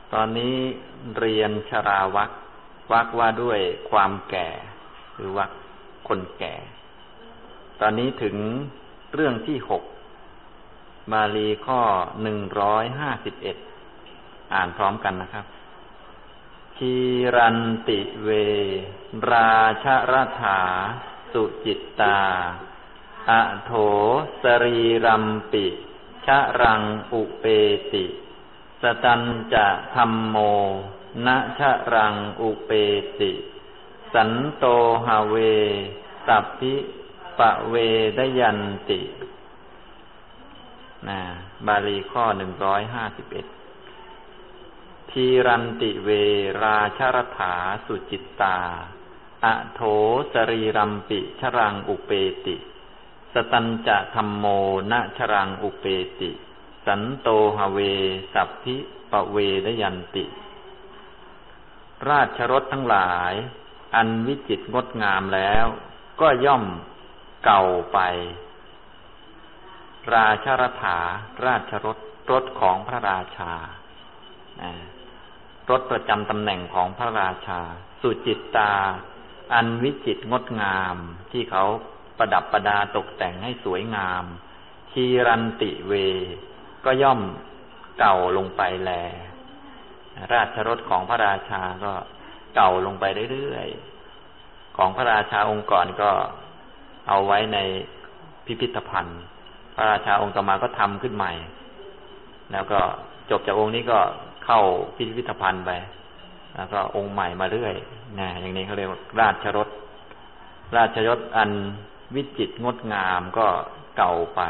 ตอนนี้เรียนชราวรรคว่าด้วยความแก่หรือวรรคคนแก่ ตอนนี้ถึงเรื่องที่6บาลีข้อ151อ่านพร้อมกันนะครับชีรันติเวราชรถาสุจิตตาอโถสรีรัมปิชะรังอุเปติสตัญจะธัมโมนะชะรังอุเปติสันโตหะเวสัพพิปะเวดยันติบาลีข้อ151ทีรันติเวราชรถาสุจิตตาอโถสรีรัมปิชรังอุเปติสตัญจะธัมโมนะชรังอุเปติสันโตหะเวสัพพิปะเวดยันติราชรสทั้งหลายอันวิจิตรงดงามแล้วก็ย่อมเก่าไปราชรถาราชรสของพระราชารถประจำตำแหน่งของพระราชาสุจิตตาอันวิจิตรงดงามที่เขาประดับประดาตกแต่งให้สวยงามชีรันติเวก็ย่อมเก่าลงไปแลราชรถของพระราชาก็เก่าลงไปเรื่อยๆของพระราชาองค์ก่อนก็เอาไว้ในพิพิธภัณฑ์พระราชาองค์ต่อมาก็ทำขึ้นใหม่แล้วก็จบจากองค์นี้ก็เข้าพิพิธภัณฑ์ไปแล้วก็องค์ใหม่มาเรื่อยอย่างนี้เขาเรียกว่าราชรถอันวิจิตรงดงามก็เก่าไป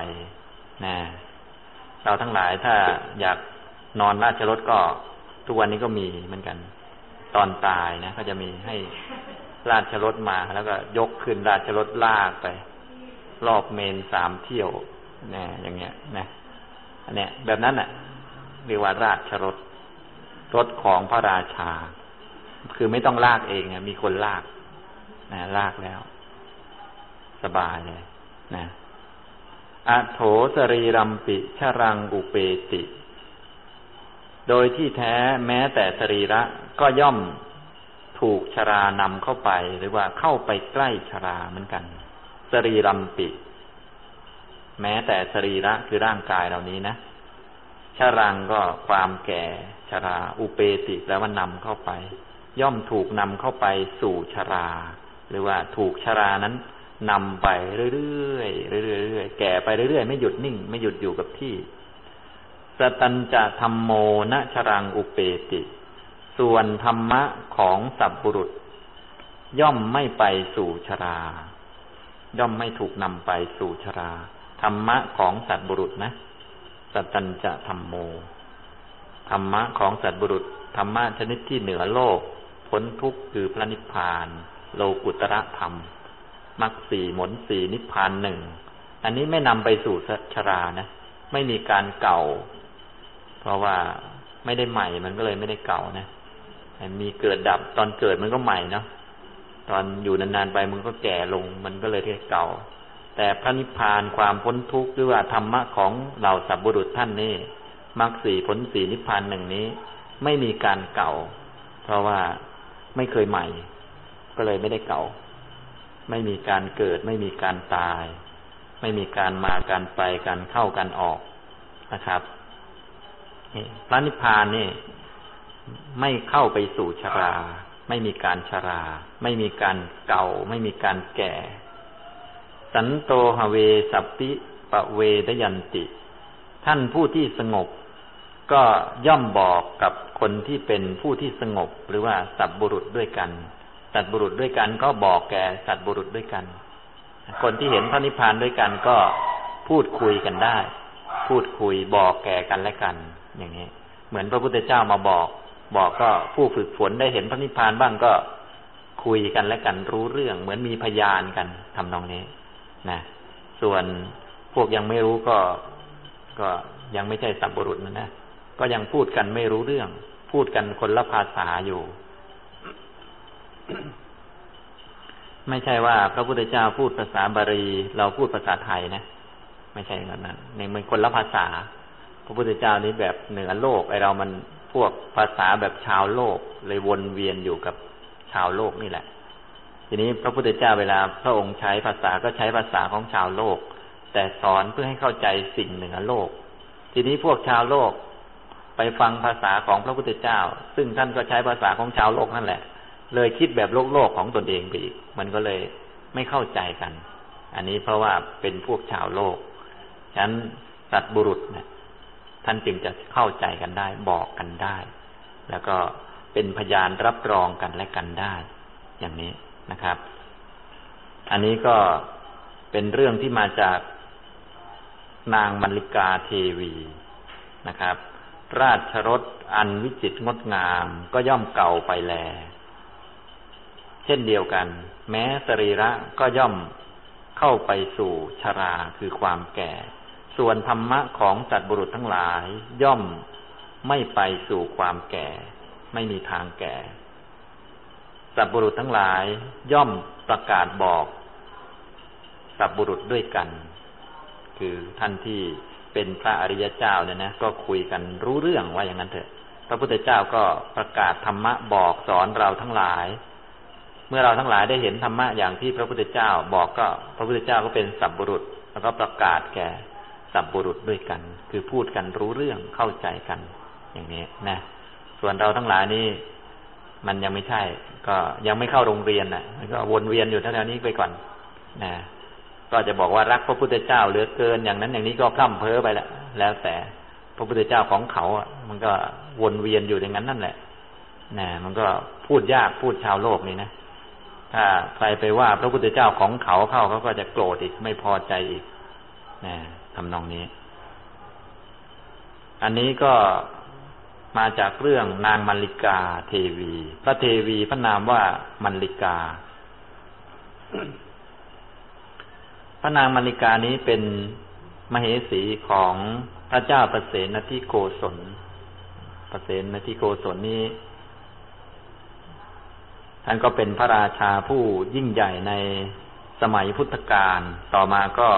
เราทั้งหลายถ้าอยากนอนราชรถก็ทุกวันนี้ก็มีเหมือนกันตอนตายนะเขาจะมีให้ราชรถมาแล้วก็ยกขึ้นราชรถลากไปรอบเมน3 เที่ยวอย่างเงี้ยอันเนี้ยแบบนั้นเรียกว่าราชรถของพระราชาคือไม่ต้องลากเองมีคนลากลากแล้วสบายเลยอโถสรีรัมปิชรังอุเปติโดยที่แท้แม้แต่สรีระก็ย่อมถูกชรานำเข้าไปหรือว่าเข้าไปใกล้ชราเหมือนกันสรีรัมปิแม้แต่สรีระคือร่างกายเหล่านี้นะชรังก็ความแก่ชราอุเปติแปลว่านำเข้าไปย่อมถูกนำเข้าไปสู่ชราหรือว่าถูกชรานั้นนำไปเรื่อยๆแก่ไปเรื่อยๆไม่หยุดนิ่งไม่หยุดอยู่กับที่สตัญจะธัมโมนะชรังอุเปติส่วนธรรมะของสัพบุรุษย่อมไม่ไปสู่ชราย่อมไม่ถูกนำไปสู่ชราธรรมะของสัตบุรุษนะสตัญจะธัมโมธรรมะของสัตบุรุษธรรมะชนิดที่เหนือโลกพ้นทุกข์คือพระนิพพานโลกุตระธรรมมรรค4ผล4นิพพาน1อันนี้ไม่นำไปสู่ชรานะไม่มีการเก่าเพราะว่าไม่ได้ใหม่มันก็เลยไม่ได้เก่านะมีเกิดดับตอนเกิดมันก็ใหม่เนาะตอนอยู่นานๆไปมันก็แก่ลงมันก็เลยเรียกเก่าแต่พระนิพพานความพ้นทุกข์หรือว่าธรรมะของเหล่าสัพบุรุษท่านนี่มรรค4ผล4นิพพาน1นี้ไม่มีการเก่าเพราะว่าไม่เคยใหม่ก็เลยไม่ได้เก่าไม่มีการเกิดไม่มีการตายไม่มีการมาการไปการเข้าการออกนะครับพระนิพพานนี่ไม่เข้าไปสู่ชราไม่มีการชราไม่มีการเก่าไม่มีการแก่สันโตหะเวสัพพิปะเวดยันติท่านผู้ที่สงบก็ย่อมบอกกับคนที่เป็นผู้ที่สงบหรือว่าสัตบุรุษด้วยกันสัตบุรุษด้วยกันก็บอกแก่สัตบุรุษด้วยกันคนที่เห็นพระนิพพานด้วยกันก็พูดคุยกันได้พูดคุยบอกแก่กันและกันอย่างนี้เหมือนพระพุทธเจ้ามาบอกก็ผู้ฝึกฝนได้เห็นพระนิพพานบ้างก็คุยกันและกันรู้เรื่องเหมือนมีพยานกันทำนองนี้นะส่วนพวกยังไม่รู้ก็ยังไม่ใช่สัพบุรุษนะก็ยังพูดกันไม่รู้เรื่องพูดกันคนละภาษาอยู่ ไม่ใช่ว่าพระพุทธเจ้าพูดภาษาบาลีเราพูดภาษาไทยนะไม่ใช่แบบนั้นนี่มันคนละภาษาพระพุทธเจ้านี้แบบเหนือโลกไอเรามันพวกภาษาแบบชาวโลกเลยวนเวียนอยู่กับชาวโลกนี่แหละทีนี้พระพุทธเจ้าเวลาพระองค์ใช้ภาษาก็ใช้ภาษาของชาวโลกแต่สอนเพื่อให้เข้าใจสิ่งเหนือโลกทีนี้พวกชาวโลกไปฟังภาษาของพระพุทธเจ้าซึ่งท่านก็ใช้ภาษาของชาวโลกนั่นแหละเลยคิดแบบโลกของตนเองไปอีกมันก็เลยไม่เข้าใจกันอันนี้เพราะว่าเป็นพวกชาวโลกฉะนั้นสัตบุรุษเนี่ยท่านจึงจะเข้าใจกันได้บอกกันได้แล้วก็เป็นพยานรับรองกันและกันได้อย่างนี้นะครับอันนี้ก็เป็นเรื่องที่มาจากนางมัลลิกาเทวีนะครับราชรสอันวิจิตรงดงามก็ย่อมเก่าไปแลเช่นเดียวกันแม้สรีระก็ย่อมเข้าไปสู่ชราคือความแก่ส่วนธรรมะของสัตว์บุรุษทั้งหลายย่อมไม่ไปสู่ความแก่ไม่มีทางแก่สัตว์บุรุษทั้งหลายย่อมประกาศบอกสัตว์บุรุษด้วยกันคือท่านที่เป็นพระอริยเจ้าเนี่ยนะก็คุยกันรู้เรื่องว่าอย่างนั้นเถอะพระพุทธเจ้าก็ประกาศธรรมะบอกสอนเราทั้งหลายเมื่อเราทั้งหลายได้เห็นธรรมะอย่างที่พระพุทธเจ้าบอกก็พระพุทธเจ้าก็เป็นสัตว์บุรุษแล้วก็ประกาศแก่สัตว์บุรุษด้วยกันคือพูดกันรู้เรื่องเข้าใจกันอย่างนี้นะส่วนเราทั้งหลายนี่มันยังไม่ใช่ก็ยังไม่เข้าโรงเรียนน่ะมันก็วนเวียนอยู่แถวๆนี้ไปก่อนนะก็จะบอกว่ารักพระพุทธเจ้าเหลือเกินอย่างนั้นอย่างนี้ก็พร่ำเพ้อไปแล้วแต่พระพุทธเจ้าของเขาอ่ะมันก็วนเวียนอยู่อย่างนั้นนั่นแหละนะมันก็พูดยากพูดชาวโลกนี่นะถ้าใครไปว่าพระพุทธเจ้าของเขาเข้าเขาก็จะโกรธอีกไม่พอใจอีกนะทำนองนี้อันนี้ก็มาจากเรื่องนางมัลลิกาเทวีพระเทวีพระนามว่ามัลลิกาพระนางมัลลิกานี้เป็นมเหสีของพระเจ้าประเสนทิโกศลประเสนทิโกศลนี้ท่านก็เป็นพระราชาผู้ยิ่งใหญ่ในสมัยพุทธกาลต่อมาก็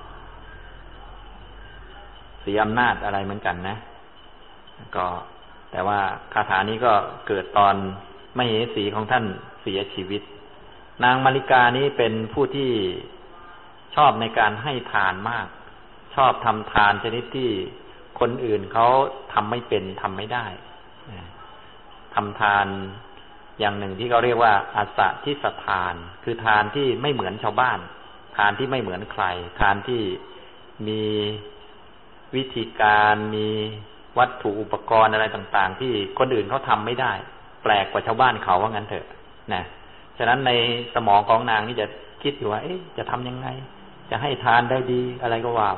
เสียอำนาจอะไรเหมือนกันนะก็แต่ว่าคาถานี้ก็เกิดตอนมเหสีของท่านเสียชีวิตนางมัลลิกานี้เป็นผู้ที่ชอบในการให้ทานมากชอบทำทานชนิดที่คนอื่นเขาทำไม่เป็นทำไม่ได้ทำทานอย่างหนึ่งที่เขาเรียกว่าอาสะทิสทานคือทานที่ไม่เหมือนชาวบ้านทานที่ไม่เหมือนใครทานที่มีวิธีการมีวัตถุอุปกรณ์อะไรต่างๆที่คนอื่นเขาทำไม่ได้แปลกกว่าชาวบ้านเขาว่างั้นเถอะนะฉะนั้นในสมองของนางนี่จะคิดอยู่ว่าจะทำยังไงจะให้ทานได้ดีอะไรก็ว่าไป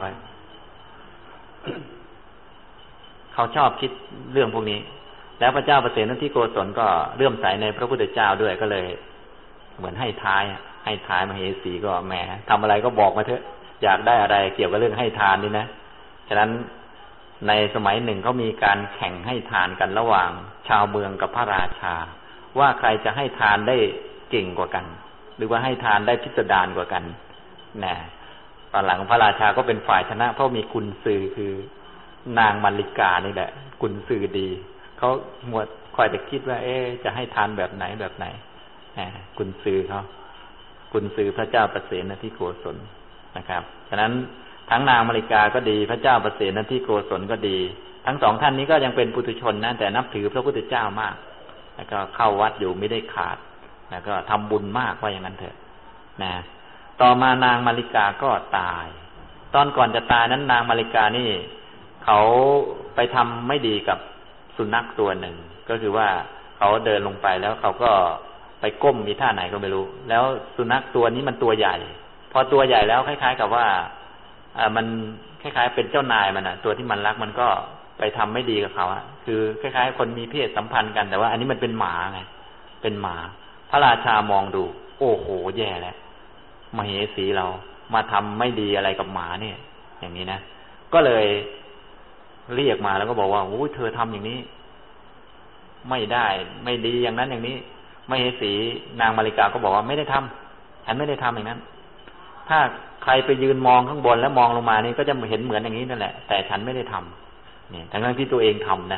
เขาชอบคิดเรื่องพวกนี้แล้วพระเจ้าประเสนทิโกศลก็เลื่อมใสในพระพุทธเจ้าด้วยก็เลยเหมือนให้ท้ายมเหสีก็แหมทำอะไรก็บอกมาเถอะอยากได้อะไรเกี่ยวกับเรื่องให้ทานนี่นะฉะนั้นในสมัยหนึ่งเขามีการแข่งให้ทานกันระหว่างชาวเมืองกับพระราชาว่าใครจะให้ทานได้เก่งกว่ากันหรือว่าให้ทานได้พิสดารกว่ากันนะตอนหลังพระราชาก็เป็นฝ่ายชนะเพราะมีกุนซือคือนางมัลลิกานี่แหละกุนซือดีเขาหมดคอยแต่คิดว่าจะให้ทานแบบไหนกุนซือเขากุนซือพระเจ้าประเสนทิโกศลนะครับฉะนั้นทั้งนางมัลลิกาก็ดีพระเจ้าประเสนทิโกศลก็ดีทั้งสองท่านนี้ก็ยังเป็นปุถุชนนะแต่นับถือพระพุทธเจ้ามากแล้วก็เข้าวัดอยู่ไม่ได้ขาดแล้วก็ทำบุญมากว่าอย่างนั้นเถอะนะต่อมานางมัลลิกาก็ตายตอนก่อนจะตายนั้นนางมัลลิกานี่เขาไปทำไม่ดีกับสุนัขตัวหนึ่งก็คือว่าเขาเดินลงไปแล้วเขาก็ไปก้มมีท่าไหนก็ไม่รู้แล้วสุนัขตัวนี้มันตัวใหญ่พอตัวใหญ่แล้วคล้ายๆกับว่ามันคล้ายๆเป็นเจ้านายมันอ่ะตัวที่มันรักมันก็ไปทำไม่ดีกับเขาอ่ะคือคล้ายๆคนมีเพศสัมพันธ์กันแต่ว่าอันนี้มันเป็นหมาไงเป็นหมาพระราชามองดูโอ้โหแย่แล้วมเหสีเรามาทำไม่ดีอะไรกับหมาเนี่ยอย่างนี้นะก็เลยเรียกมาแล้วก็บอกว่าโอ้ยเธอทำอย่างนี้ไม่ได้ไม่ดีอย่างนั้นอย่างนี้มเหสีนางมัลลิกาก็บอกว่าไม่ได้ทำฉันไม่ได้ทำอย่างนั้นถ้าใครไปยืนมองข้างบนแล้วมองลงมานี่ก็จะเห็นเหมือนอย่างนี้นั่นแหละแต่ฉันไม่ได้ทำเนี่ยทั้งที่ตัวเองทำนะ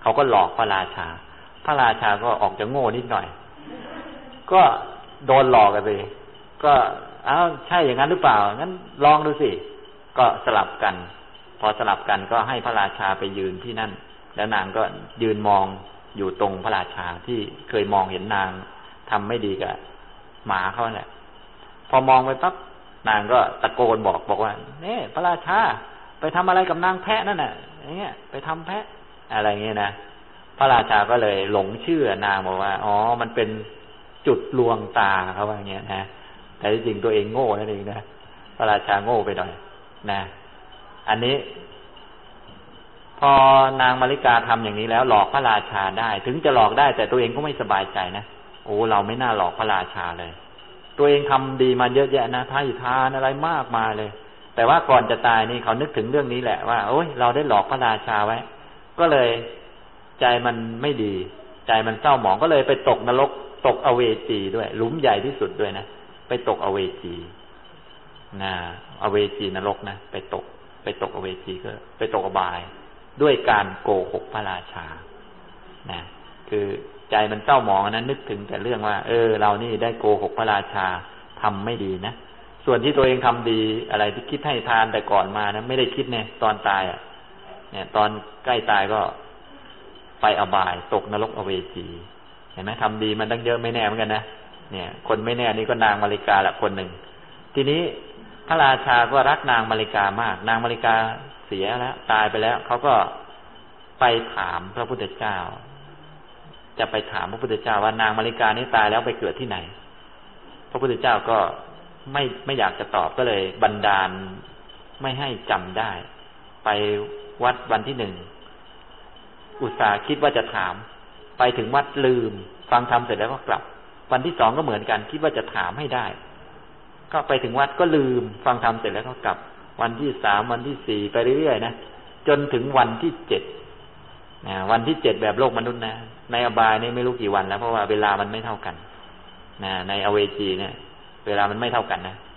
เขาก็หลอกพระราชาพระราชาก็ออกจะโง่นิดหน่อยก็โดนหลอกกันไปก็ใช่อย่างนั้นหรือเปล่างั้นลองดูสิก็สลับกันพอสลับกันก็ให้พระราชาไปยืนที่นั่นแล้วนางก็ยืนมองอยู่ตรงพระราชาที่เคยมองเห็นนางทำไม่ดีกับหมาเขาแหละพอมองไปปั๊บนางก็ตะโกนบอกว่าเนี่ยพระราชาไปทำอะไรกับนางแพะนั่นน่ะอย่างเงี้ยไปทำแพะอะไรเงี้ยนะพระราชาก็เลยหลงเชื่อนางบอกว่าอ๋อมันเป็นจุดลวงตาเขาว่าอย่างเงี้ยนะแต่ที่จริงตัวเองโง่นั่นเองนะพระราชาโง่ไปหน่อยนะอันนี้พอนางมาริกาทำอย่างนี้แล้วหลอกพระราชาได้ถึงจะหลอกได้แต่ตัวเองก็ไม่สบายใจนะโอ้เราไม่น่าหลอกพระราชาเลยตัวเองทำดีมาเยอะแยะนะให้ทานอะไรมากมายเลยแต่ว่าก่อนจะตายนี่เขานึกถึงเรื่องนี้แหละว่าโอ้ยเราได้หลอกพระราชาไว้ก็เลยใจมันไม่ดีใจมันเศร้าหมองก็เลยไปตกนรกตกอเวจีด้วยหลุมใหญ่ที่สุดด้วยนะไปตกอเวจีนะอเวจีนรกนะไปตกอเวจีก็ไปตกอบายด้วยการโกหกพระราชานะคือใจมันเศร้าหมองนั้นนึกถึงแต่เรื่องว่าเรานี่ได้โกหกพระราชาทำไม่ดีนะส่วนที่ตัวเองทำดีอะไรที่คิดให้ทานแต่ก่อนมานะไม่ได้คิดเนี่ยตอนตายเนี่ยตอนใกล้ตายก็ไปอบายตกนรกอเวจีเห็นไหมทำดีมันตั้งเยอะไม่แน่เหมือนกันนะเนี่ยคนไม่แน่นี่ก็นางมาริกาละคนหนึ่งทีนี้พระราชาก็รักนางมาริกามากนางมาริกาเสียแล้วตายไปแล้วเขาก็ไปถามพระพุทธเจ้าจะไปถามพระพุทธเจ้าว่านางมาริกานี้ตายแล้วไปเกิดที่ไหนพระพุทธเจ้าก็ไม่อยากจะตอบก็เลยบันดาลไม่ให้จำได้ไปวัดวันที่หนึ่งอุตส่าห์คิดว่าจะถามไปถึงวัดลืมฟังธรรมเสร็จแล้วก็กลับวันที่สองก็เหมือนกันคิดว่าจะถามให้ได้ก็ไปถึงวัดก็ลืมฟังธรรมเสร็จแล้วก็กลับวันที่สามวันที่สี่ไปเรื่อยๆนะจนถึงวันที่เจ็ดวันที่เจ็ดแบบโลกมนุษย์นะในอบายนี่ไม่รู้กี่วันแล้วเพราะว่าเวลามันไม่เท่ากันนะในอเวจีเนี่ยเวลามันไม่เท่ากันนะ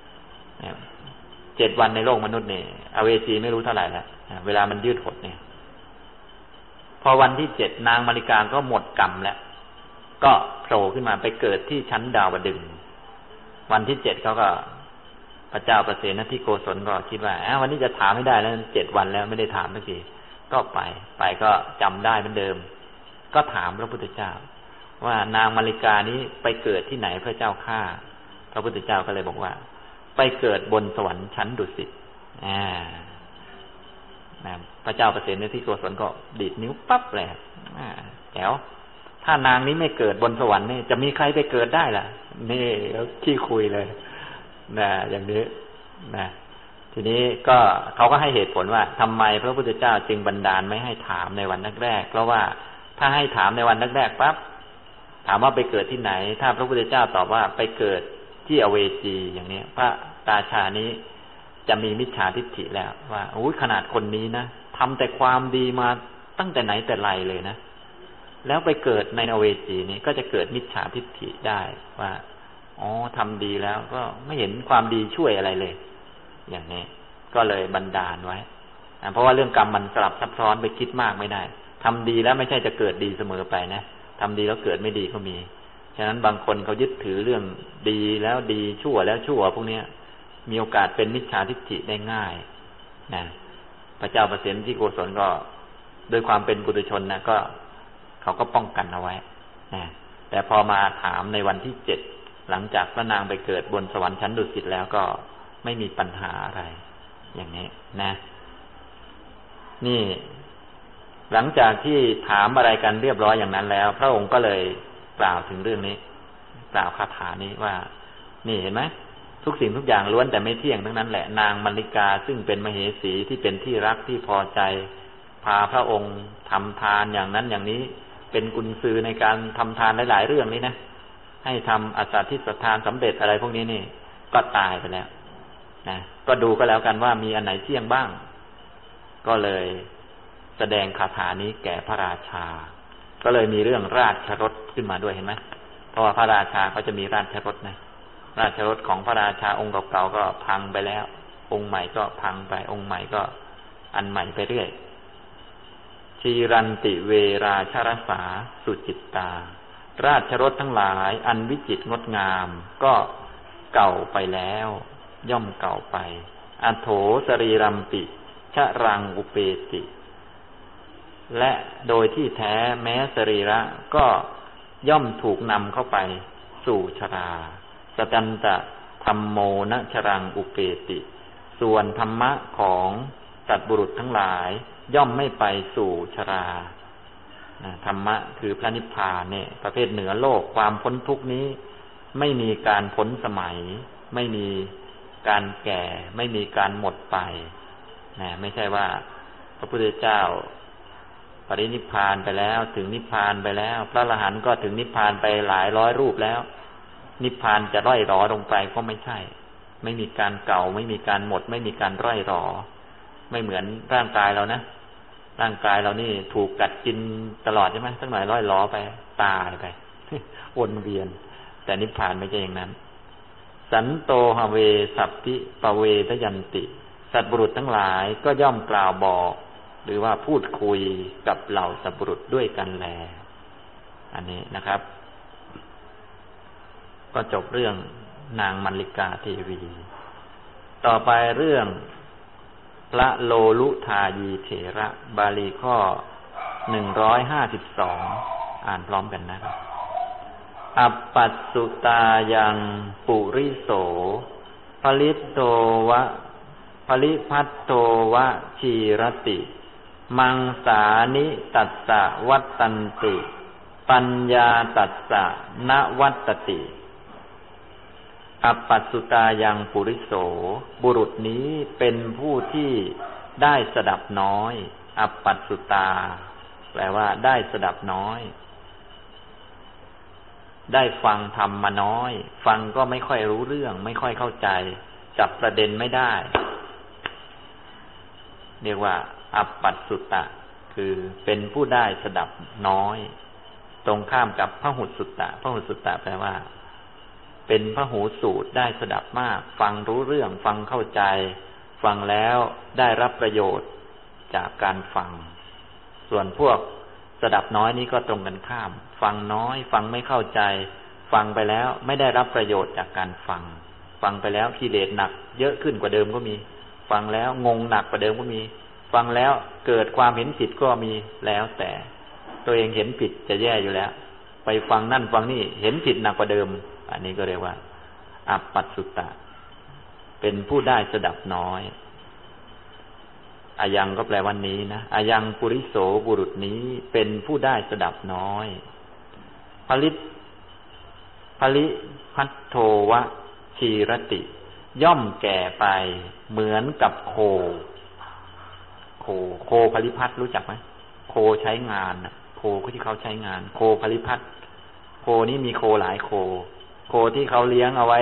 7 วันในโลกมนุษย์เนี่ยอเวจีไม่รู้เท่าไหร่แล้วเวลามันยืดหดเนี่ยพอวันที่7นางมาริกาก็หมดกรรมแล้วก็โผล่ขึ้นมาไปเกิดที่ชั้นดาวดึงส์วันที่7เขาก็พระเจ้าประเสนทิโกศลก็คิดว่าวันนี้จะถามไม่ได้แล้ว7 วันแล้วไม่ได้ถามสักทีก็ไปก็จำได้เหมือนเดิมก็ถามพระพุทธเจ้าว่านางมาริกานี้ไปเกิดที่ไหนพระเจ้าข้าพระพุทธเจ้าก็เลยบอกว่าไปเกิดบนสวรรค์ชั้นดุสิตพระเจ้าประเสนทิโกศลก็ดีดนิ้วปั๊บเลยแจ๋วถ้านางนี้ไม่เกิดบนสวรรค์นี่จะมีใครไปเกิดได้ล่ะนี่ขี้คุยเลยนะอย่างนี้นะทีนี้ก็เขาก็ให้เหตุผลว่าทำไมพระพุทธเจ้าจึงบันดาลไม่ให้ถามในวันแรกๆเพราะว่าถ้าให้ถามในวันแรกๆปั๊บถามว่าไปเกิดที่ไหนถ้าพระพุทธเจ้าตอบว่าไปเกิดที่อเวจีอย่างนี้พระราชานี้จะมีมิจฉาทิฏฐิแล้วว่าโอ้ยขนาดคนนี้นะทำแต่ความดีมาตั้งแต่ไหนแต่ไรเลยนะแล้วไปเกิดในอเวจีนี้ก็จะเกิดมิจฉาทิฏฐิได้ว่าอ๋อทำดีแล้วก็ไม่เห็นความดีช่วยอะไรเลยอย่างนี้ก็เลยบันดาลไว้เพราะว่าเรื่องกรรมมันสลับซับซ้อนไปคิดมากไม่ได้ทำดีแล้วไม่ใช่จะเกิดดีเสมอไปนะทำดีแล้วเกิดไม่ดีก็มีฉะนั้นบางคนเขายึดถือเรื่องดีแล้วดีชั่วแล้วชั่วพวกนี้มีโอกาสเป็นมิจฉาทิฏฐิได้ง่ายนะพระเจ้าประเสนทิโกศลก็โดยความเป็นปุถุชนนะก็เขาก็ป้องกันเอาไว้นะแต่พอมาถามในวันที่7หลังจากพระนางไปเกิดบนสวรรค์ชั้นดุสิตแล้วก็ไม่มีปัญหาอะไรอย่างนี้นะนี่หลังจากที่ถามอะไรกันเรียบร้อยอย่างนั้นแล้วพระองค์ก็เลยกล่าวถึงเรื่องนี้กล่าวคาถานี้ว่านี่เห็นไหมทุกสิ่งทุกอย่างล้วนแต่ไม่เที่ยงทั้งนั้นแหละนางมาริกาซึ่งเป็นมเหสีที่เป็นที่รักที่พอใจพาพระองค์ทำทานอย่างนั้นอย่างนี้เป็นกุญสือในการทำทานหลายๆเรื่องนี้นะให้ทำอัสสัทธิสทานสำเร็จอะไรพวกนี้นี่ก็ตายไปแล้วนะก็ดูก็แล้วกันว่ามีอันไหนเที่ยงบ้างก็เลยแสดงคาถานี้แก่พระราชาก็เลยมีเรื่องราชรถขึ้นมาด้วยเห็นไหมเพราะว่าพระราชาเขาจะมีราชรถนะราชรถของพระราชาองค์เก่าๆก็พังไปแล้วองค์ใหม่ก็พังไปองค์ใหม่ก็อันใหม่ไปเรื่อยชีรันติเวราชรสาสุจิตตาราชรสทั้งหลายอันวิจิตรงดงามก็เก่าไปแล้วย่อมเก่าไปอโถสรีรัมปิชรังอุเปติและโดยที่แท้แม้สรีระก็ย่อมถูกนำเข้าไปสู่ชราสตันตะธัมโมนชรังอุเปติส่วนธรรมะของสัตว์บุรุษทั้งหลายย่อมไม่ไปสู่ชราธรรมะคือพระนิพพานเนี่ยประเภทเหนือโลกความพ้นทุกข์นี้ไม่มีการพ้นสมัยไม่มีการแก่ไม่มีการหมดไปนะไม่ใช่ว่าพระพุทธเจ้าปรินิพพานไปแล้วถึงนิพพานไปแล้วพระอรหันต์ก็ถึงนิพพานไปหลายร้อยรูปแล้วนิพพานจะร่อยหรอลงไปก็ไม่ใช่ไม่มีการเก่าไม่มีการหมดไม่มีการร่อยหรอไม่เหมือนร่างกายเรานะร่างกายเรานี่ถูกกัดกินตลอดใช่ไหมสักหน่อยร่อยหรอไปตายไป วนเวียนแต่นิพพานไม่ใช่อย่างนั้นสันโตหเวสัพพิปเวทยันติสัตว์บุรุษทั้งหลายก็ย่อมกล่าวบอกหรือว่าพูดคุยกับเหล่าสัตว์บุรุษด้วยกันแลอันนี้นะครับก็จบเรื่องนางมัลลิกาเทวีต่อไปเรื่องพระโลลุทายีเถระบาลีข้อ152อ่านพร้อมกันนะครับอัปปัสสุตายังปุริโสภลิตโตวะภลิพัตโตวะชีรติมังสานิตัสสะวัตตันติปัญญาตัสสะนวัตติอัปปัสสุตายังปุริโสบุรุษนี้เป็นผู้ที่ได้สดับน้อยอัปปัสสุตาแปลว่าได้สดับน้อยได้ฟังธรรมมาน้อยฟังก็ไม่ค่อยรู้เรื่องไม่ค่อยเข้าใจจับประเด็นไม่ได้เรียกว่าอัปปัสสุตะคือเป็นผู้ได้สดับน้อยตรงข้ามกับพหุสุตตะพหุสุตตะแปลว่าเป็นพหูสูตรได้สดับมากฟังรู้เรื่องฟังเข้าใจฟังแล้วได้รับประโยชน์จากการฟังส่วนพวกสดับน้อยนี้ก็ตรงกันข้ามฟังน้อยฟังไม่เข้าใจฟังไปแล้วไม่ได้รับประโยชน์จากการฟังฟังไปแล้วกิเลสหนักเยอะขึ้นกว่าเดิมก็มีฟังแล้วงงหนักกว่าเดิมก็มีฟังแล้วเกิดความเห็นผิดก็มีแล้วแต่ตัวเองเห็นผิดจะแย่อยู่แล้วไปฟังนั่นฟังนี่เห็นผิดหนักกว่าเดิมอันนี้ก็เรียกว่าอัปปัสสุตะเป็นผู้ได้สดับน้อยอายังก็แปลว่านี้นะอายังปุริโสบุรุษนี้เป็นผู้ได้สดับน้อยภลิพัทโทวะชีรติย่อมแก่ไปเหมือนกับโคภลิพัทรู้จักไหมโคใช้งานโคที่เขาใช้งานโคภลิพัทโคนี้มีโคหลายโคที่เขาเลี้ยงเอาไว้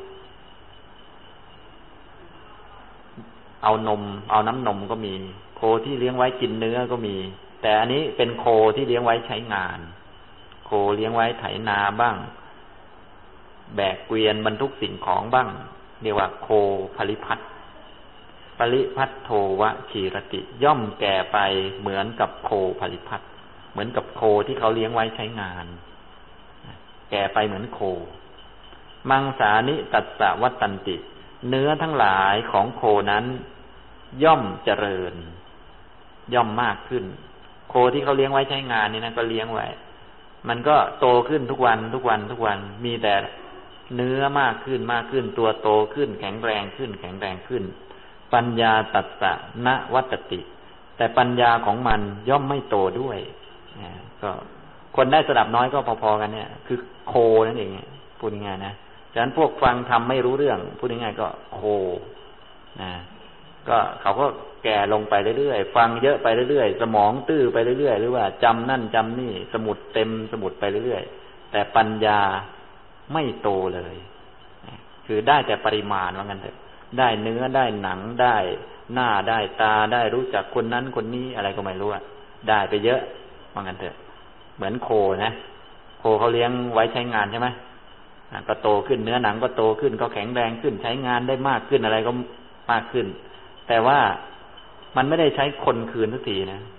เอานมเอาน้ำนมก็มีโคที่เลี้ยงไว้กินเนื้อก็มีแต่อันนี้เป็นโคที่เลี้ยงไว้ใช้งานโคเลี้ยงไว้ไถนาบ้างแบกเกวียนบรรทุกสิ่งของบ้างเรียกว่าโคภลิพัทภลิพัทโทวะชีรติย่อมแก่ไปเหมือนกับโคภลิพัทเหมือนกับโคที่เขาเลี้ยงไว้ใช้งานแก่ไปเหมือนโคมังสานิตัสสะวัตตันติเนื้อทั้งหลายของโคนั้นย่อมเจริญย่อมมากขึ้นโคที่เขาเลี้ยงไว้ใช้งานนี่นะก็เลี้ยงไว้มันก็โตขึ้นทุกวันมีแต่เนื้อมากขึ้นตัวโตขึ้นแข็งแรงขึ้นปัญญาตัสสะนวัตติแต่ปัญญาของมันย่อมไม่โตด้วยก็คนได้สดับน้อยก็พอๆกันเนี่ยคือโคนั่นเองพูดง่ายๆนะฉะนั้นพวกฟังทำไม่รู้เรื่องพูดง่ายๆก็โคนะก็เขาก็แก่ลงไปเรื่อยๆฟังเยอะไปเรื่อยๆสมองตื้อไปเรื่อยๆหรือว่าจำนั่นจำนี่สมุดเต็มสมุดไปเรื่อยๆแต่ปัญญาไม่โตเลยคือได้แต่ปริมาณว่างั้นเถอะได้เนื้อได้หนังได้หน้าได้ตาได้รู้จักคนนั้นคนนี้อะไรก็ไม่รู้ได้ไปเยอะว่างั้นเถอะเหมือนโคนะโคเขาเลี้ยงไว้ใช้งานใช่ไหมก็โตขึ้นเนื้อหนังก็โตขึ้นก็แข็งแรงขึ้นใช้งานได้มากขึ้นอะไรก็มากขึ้นแต่ว่ามันไม่ได้ใช้คนคืนสักทีนะ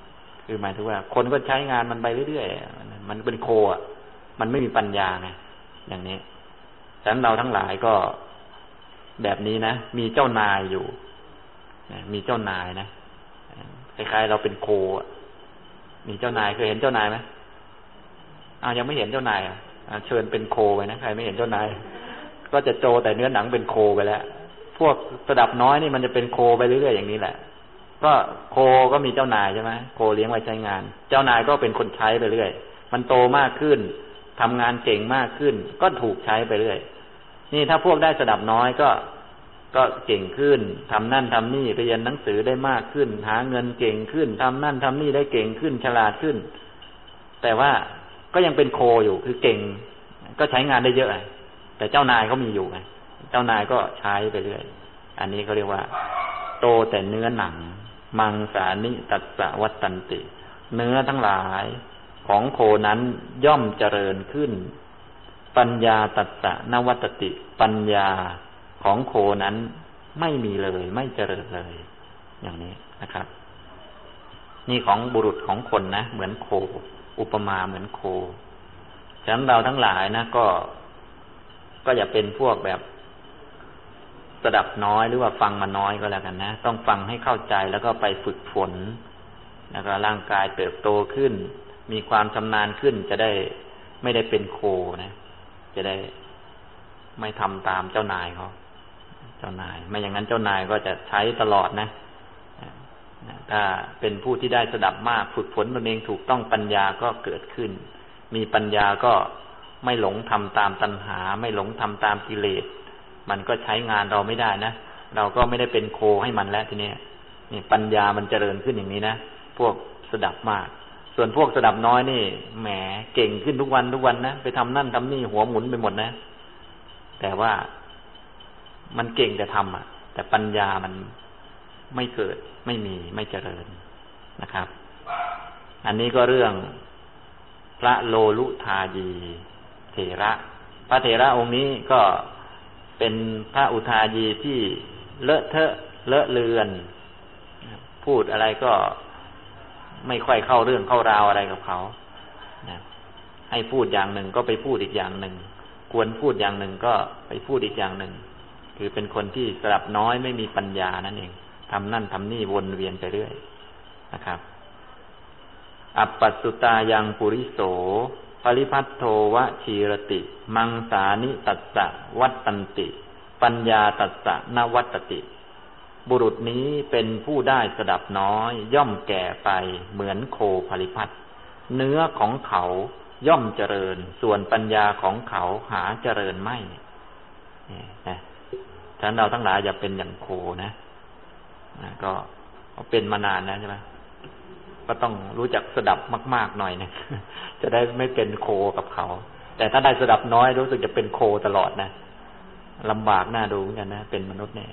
คือหมายถึงว่าคนก็ใช้งานมันไปเรื่อยๆมันเป็นโคอ่ะมันไม่มีปัญญาไงอย่างนี้ฉะนั้นเราทั้งหลายก็แบบนี้นะมีเจ้านายอยู่มีเจ้านายนะคล้ายๆเราเป็นโคมีเจ้านายเคยเห็นเจ้านายไหมยังไม่เห็นเจ้านายเชิญเป็นโคไปนะใครไม่เห็นเจ้านายก็จะโจแต่เนื้อหนังเป็นโคไปแล้วพวกระดับน้อยนี่มันจะเป็นโคไปเรื่อยๆอย่างนี้แหละก็โคก็มีเจ้านายใช่ไหมโคเลี้ยงไว้ใช้งานเจ้านายก็เป็นคนใช้ไปเรื่อยมันโตมากขึ้นทำงานเก่งมากขึ้นก็ถูกใช้ไปเรื่อยนี่ถ้าพวกได้ระดับน้อยก็เก่งขึ้นทำนั่นทำนี่เรียนหนังสือได้มากขึ้นหาเงินเก่งขึ้นทำนั่นทำนี่ได้เก่งขึ้นฉลาดขึ้นแต่ว่าก็ยังเป็นโคอยู่คือเก่งก็ใช้งานได้เยอะแต่เจ้านายเขามีอยู่ไงเจ้านายก็ใช้ไปเรื่อยอันนี้เขาเรียกว่าโตแต่เนื้อหนังมังสานิตัสสะวัตตันติเนื้อทั้งหลายของโคนั้นย่อมเจริญขึ้นปัญญาตัสสะนวัตติ ปัญญาของโคนั้นไม่มีเลยไม่เจริญเลยอย่างนี้นะครับนี่ของบุรุษของคนนะเหมือนโคอุปมาเหมือนโคฉะนั้นเราทั้งหลายนะก็อย่าเป็นพวกแบบสดับน้อยหรือว่าฟังมาน้อยก็แล้วกันนะต้องฟังให้เข้าใจแล้วก็ไปฝึกฝนแล้วก็ร่างกายเติบโตขึ้นมีความชำนาญขึ้นจะได้ไม่ได้เป็นโคนะจะได้ไม่ทำตามเจ้านายเขาเจ้านายไม่อย่างนั้นเจ้านายก็จะใช้ตลอดนะถ้าเป็นผู้ที่ได้สดับมากฝึกฝนตนเองถูกต้องปัญญาก็เกิดขึ้นมีปัญญาก็ไม่หลงทำตามตัณหาไม่หลงทำตามกิเลสมันก็ใช้งานเราไม่ได้นะเราก็ไม่ได้เป็นโคให้มันแล้วทีนี้นี่ปัญญามันเจริญขึ้นอย่างนี้นะพวกสดับมากส่วนพวกสดับน้อยนี่แหมเก่งขึ้นทุกวันนะไปทำนั่นทำนี่หัวหมุนไปหมดนะแต่ว่ามันเก่งแต่ทำแต่ปัญญามันไม่เกิดไม่มีไม่เจริญนะครับอันนี้ก็เรื่องพระโลลุทายีเถระพระเถระองค์นี้ก็เป็นพระอุทายีที่เลอะเทอะเลอะเลือนพูดอะไรก็ไม่ค่อยเข้าเรื่องเข้าราวอะไรกับเขาให้พูดอย่างหนึ่งก็ไปพูดอีกอย่างหนึ่งควรพูดอย่างหนึ่งก็ไปพูดอีกอย่างหนึ่งคือเป็นคนที่สลับน้อยไม่มีปัญญานั่นเองทำนั่นทำนี่วนเวียนไปเรื่อยนะครับอัปปัสสุตายังปุริโสปริพัทโทวชีรติมังสานิตัสสะวัตตันติปัญญาตัสสะนวัตติบุรุษนี้เป็นผู้ได้สดับน้อยย่อมแก่ไปเหมือนโคปริพัทเนื้อของเขาย่อมเจริญส่วนปัญญาของเขาหาเจริญไม่นะฉะนั้นเราทั้งหลายอย่าเป็นอย่างโคนะก็เป็นมานานนะใช่ไหมก็ต้องรู้จักสดับมากๆหน่อยนะจะได้ไม่เป็นโคกับเขาแต่ถ้าได้สดับน้อยรู้สึกจะเป็นโคตลอดนะลำบากน่าดูเหมือนกันนะเป็นมนุษย์เนี่ย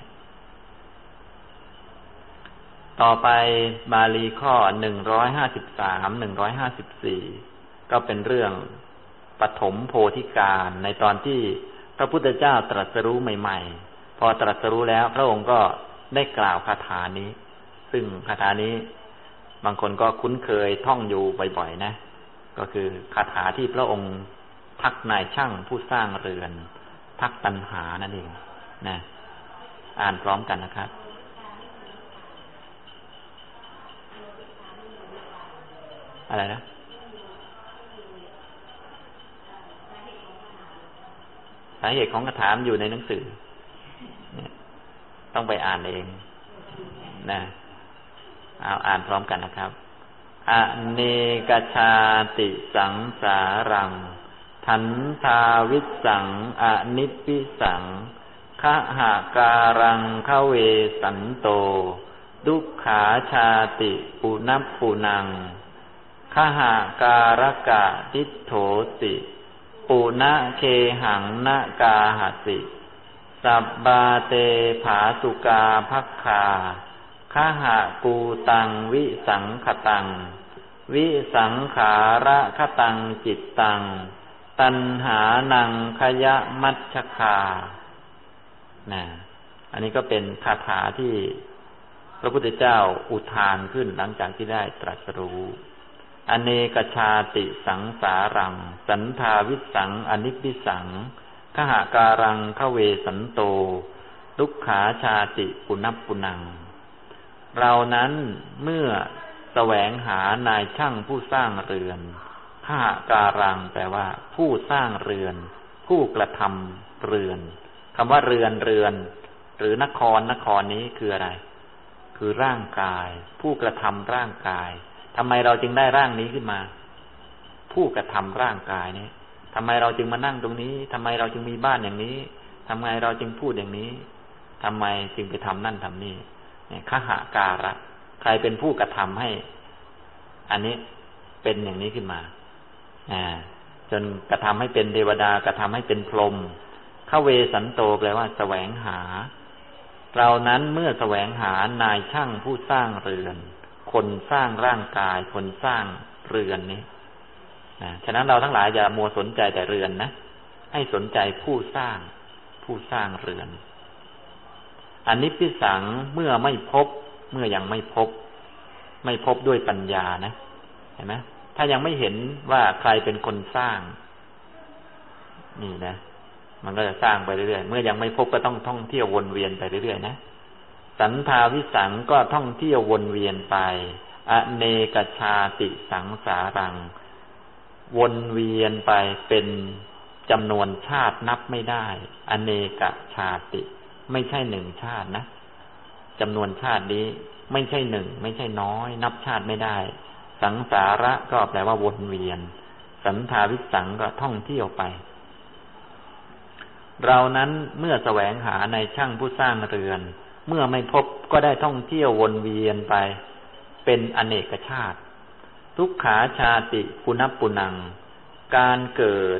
ต่อไปบาลีข้อ153 154ก็เป็นเรื่องปฐมโพธิญาณในตอนที่พระพุทธเจ้าตรัสรู้ใหม่ๆพอตรัสรู้แล้วพระองค์ก็ได้กล่าวคาถานี้ซึ่งคาถานี้บางคนก็คุ้นเคยท่องอยู่บ่อยๆนะก็คือคาถาที่พระองค์ทักนายช่างผู้สร้างเรือนทักตัณหานั่นเองนะอ่านพร้อมกันนะครับอะไรนะสาเหตุของคาถามอยู่ในหนังสือต้องไปอ่านเองนะเอาอ่านพร้อมกันนะครับอเนกชาติสังสารังทันทาวิสังอนิพพิสังคหาการังขเวสันโตดุขาชาติปุนัพปุนังคหาการกะทิโถติปุณะเคหังนะกาหสิสับบาเตภาสุกาภัคคาคหะกูตังวิสังขตังวิสังขาระคตังจิตตังตัณหานังขยะมัชฌคาอันนี้ก็เป็นคาถาที่พระพุทธเจ้าอุทานขึ้นหลังจากที่ได้ตรัสรู้อเนกชาติสังสารังสันทาวิสังอนิพพิสังขหาการังขเวสันโตทุกขาชาติปุณัปปุนังเรานั้นเมื่อแสวงหานายช่างผู้สร้างเรือนขหาการังแปลว่าผู้สร้างเรือนผู้กระทำเรือนคำว่าเรือนหรือนครนี้คืออะไรคือร่างกายผู้กระทำร่างกายทำไมเราจึงได้ร่างนี้ขึ้นมาผู้กระทำร่างกายนี้ทำไมเราจึงมานั่งตรงนี้ทำไมเราจึงมีบ้านอย่างนี้ทำไมเราจึงพูดอย่างนี้ทำไมจึงไปทำนั่นทำนี่ขหาการะใครเป็นผู้กระทำให้อันนี้เป็นอย่างนี้ขึ้นมาจนกระทำให้เป็นเทวดากระทำให้เป็นพรหมขเวสันโตแปลว่าแสวงหาเรานั้นเมื่อแสวงหานายช่างผู้สร้างเรือนคนสร้างร่างกายคนสร้างเรือนนี้ฉะนั้นเราทั้งหลายอย่ามัวสนใจแต่เรือนนะให้สนใจผู้สร้างเรือนอนิพพิสังเมื่อไม่พบเมื่อยังไม่พบด้วยปัญญานะเห็นไหมถ้ายังไม่เห็นว่าใครเป็นคนสร้างนี่นะมันก็จะสร้างไปเรื่อยๆเมื่อยังไม่พบก็ต้องท่องเที่ยววนเวียนไปเรื่อยๆนะสันทาวิสังก็ท่องเที่ยววนเวียนไปอเนกชาติสังสารังวนเวียนไปเป็นจำนวนชาตินับไม่ได้อเนกชาติไม่ใช่หนึ่งชาตินะจำนวนชาตินี้ไม่ใช่หนึ่งไม่ใช่น้อยนับชาติไม่ได้สังสาระก็แปลว่าวนเวียนสันทาวิสังก็ท่องเที่ยวไปเรานั้นเมื่อแสวงหาในช่างผู้สร้างเรือนเมื่อไม่พบก็ได้ท่องเที่ยววนเวียนไปเป็นอเนกชาติทุกขาชาติปุณัปปุนังการเกิด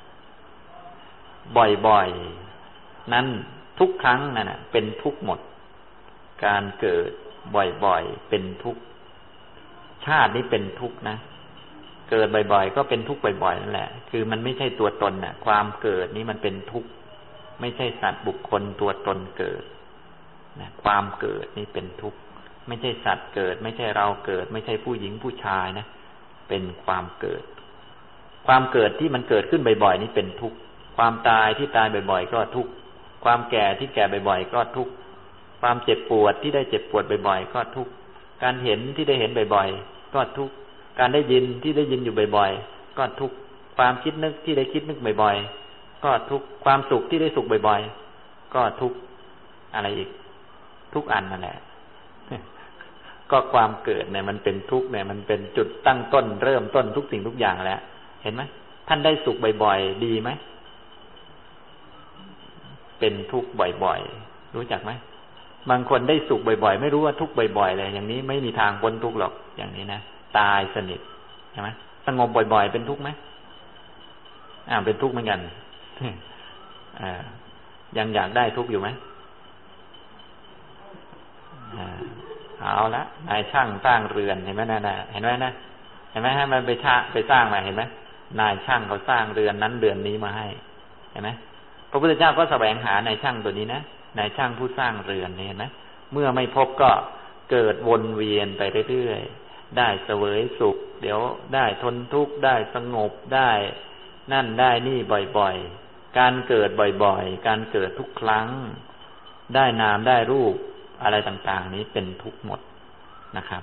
บ่อยๆนั้นทุกครั้งนั่นน่ะเป็นทุกข์หมดการเกิดบ่อยๆเป็นทุกข์ชาตินี้เป็นทุกข์นะเกิดบ่อยๆก็เป็นทุกข์บ่อยๆนั่นแหละคือมันไม่ใช่ตัวตนน่ะความเกิดนี้มันเป็นทุกข์ไม่ใช่สัตว์บุคคลตัวตนเกิดนะความเกิดนี่เป็นทุกข์ไม่ใช่สัตว์เกิดไม่ใช่เราเกิดไม่ใช่ผู้หญิงผู้ชายนะเป็นความเกิดที่มันเกิดขึ้นบ่อยๆนี่เป็นทุกข์ความตายที่ตายบ่อยๆก็ทุกข์ความแก่ที่แก่บ่อยๆก็ทุกข์ความเจ็บปวดที่ได้เจ็บปวดบ่อยๆก็ทุกข์การเห็นที่ได้เห็นบ่อยๆก็ทุกข์การได้ยินที่ได้ยินอยู่บ่อยๆก็ทุกข์ความคิดนึกที่ได้คิดนึกบ่อยๆก็ทุกข์ความสุขที่ได้สุขบ่อยๆก็ทุกข์อะไรอีกทุกอันนั่นแหละก็ความเกิดเนี่ยมันเป็นทุกข์เนี่ยมันเป็นจุดตั้งต้นเริ่มต้นทุกสิ่งทุกอย่างแล้วเห็นไหมท่านได้สุขบ่อยๆดีไหมเป็นทุกข์บ่อยๆรู้จักไหมบางคนได้สุขบ่อยๆไม่รู้ว่าทุกข์บ่อยๆเลยอย่างนี้ไม่มีทางพ้นทุกข์หรอกอย่างนี้นะตายสนิทใช่ไหมสงบบ่อยๆเป็นทุกข์ไหมเป็นทุกข์เหมือนกันยังอยากได้ทุกข์อยู่ไหมเอาละนายช่างสร้างเรือนเห็นไหมนะเห็นไหมนะเห็นไหมให้มันไปสร้างมาเห็นไหมนายช่างเขาสร้างเรือนนั้นเรือนนี้มาให้เห็นไหมพระพุทธเจ้าก็แสวงหานายช่างตัวนี้นะนายช่างผู้สร้างเรือนนี่เห็นไหมเมื่อไม่พบก็เกิดวนเวียนไปเรื่อยๆได้เสวยสุขเดี๋ยวได้ทนทุกข์ได้สงบได้นั่นได้นี่บ่อยๆการเกิดบ่อยๆการเกิดทุกครั้งได้นามได้รูปอะไรต่างๆนี้เป็นทุกข์หมดนะครับ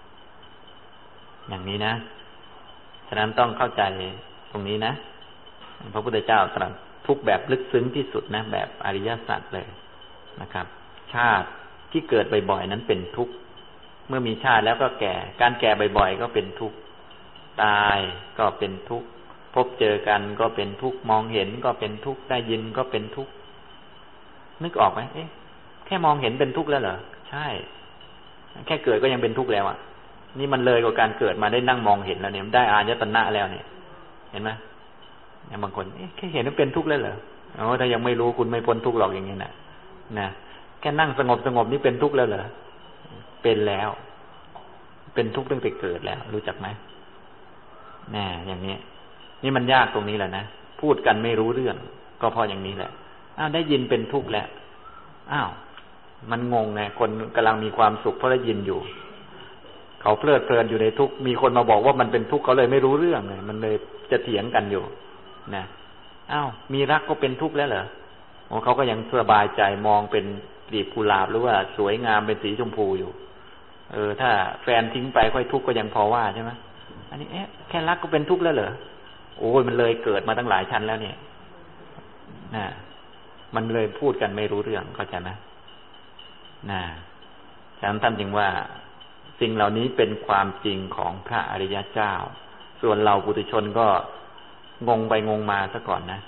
อย่างนี้นะฉะนั้นต้องเข้าใจตรงนี้นะพระพุทธเจ้าตรัสทุกข์แบบลึกซึ้งที่สุดนะแบบอริยสัจเลยนะครับชาติที่เกิดบ่อยๆนั้นเป็นทุกข์เมื่อมีชาติแล้วก็แก่การแก่บ่อยๆก็เป็นทุกข์ตายก็เป็นทุกข์พบเจอกันก็เป็นทุกข์มองเห็นก็เป็นทุกข์ได้ยินก็เป็นทุกข์นึกออกไหมแค่มองเห็นเป็นทุกข์แล้วเหรอใช่แค่เกิดก็ยังเป็นทุกข์แล้วอ่ะนี่มันเลยกว่าการเกิดมาได้นั่งมองเห็นแล้วเนี่ยได้อายตนะแล้วเนี่ยเห็นไหมบางคนแค่เห็นว่าเป็นทุกข์แล้วเหรอถ้ายังไม่รู้คุณไม่พ้นทุกข์หรอกอย่างนี้นะแค่นั่งสงบนี่เป็นทุกข์แล้วเหรอเป็นแล้วเป็นทุกข์ตั้งแต่เกิดแล้วรู้จักไหมแน่อย่างนี้นี่มันยากตรงนี้แหละนะพูดกันไม่รู้เรื่องก็เพราะอย่างนี้แหละได้ยินเป็นทุกข์แล้วมันงงไงคนกำลังมีความสุขเพราะได้ยินอยู่เขาเพลิดเพลินอยู่ในทุกข์มีคนมาบอกว่ามันเป็นทุกข์เขาเลยไม่รู้เรื่องเลยมันเลยจะเถียงกันอยู่นะอ้าวมีรักก็เป็นทุกข์แล้วเหรอโอ้เขาก็ยังสบายใจมองเป็นกลีบกุหลาบหรือว่าสวยงามเป็นสีชมพูอยู่ถ้าแฟนทิ้งไปค่อยทุกข์ก็ยังพอว่าใช่ไหมอันนี้แค่รักก็เป็นทุกข์แล้วเหรอโอ้ยมันเลยเกิดมาตั้งหลายชั้นแล้วเนี่ยนะมันเลยพูดกันไม่รู้เรื่องเข้าใจไหมนะฉะนั้นท่านจึงว่าสิ่งเหล่านี้เป็นความจริงของพระอริยเจ้าส่วนเราปุถุชนก็งงไปงงมาซะก่อนนะ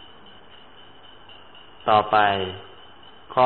ต่อไปข้อ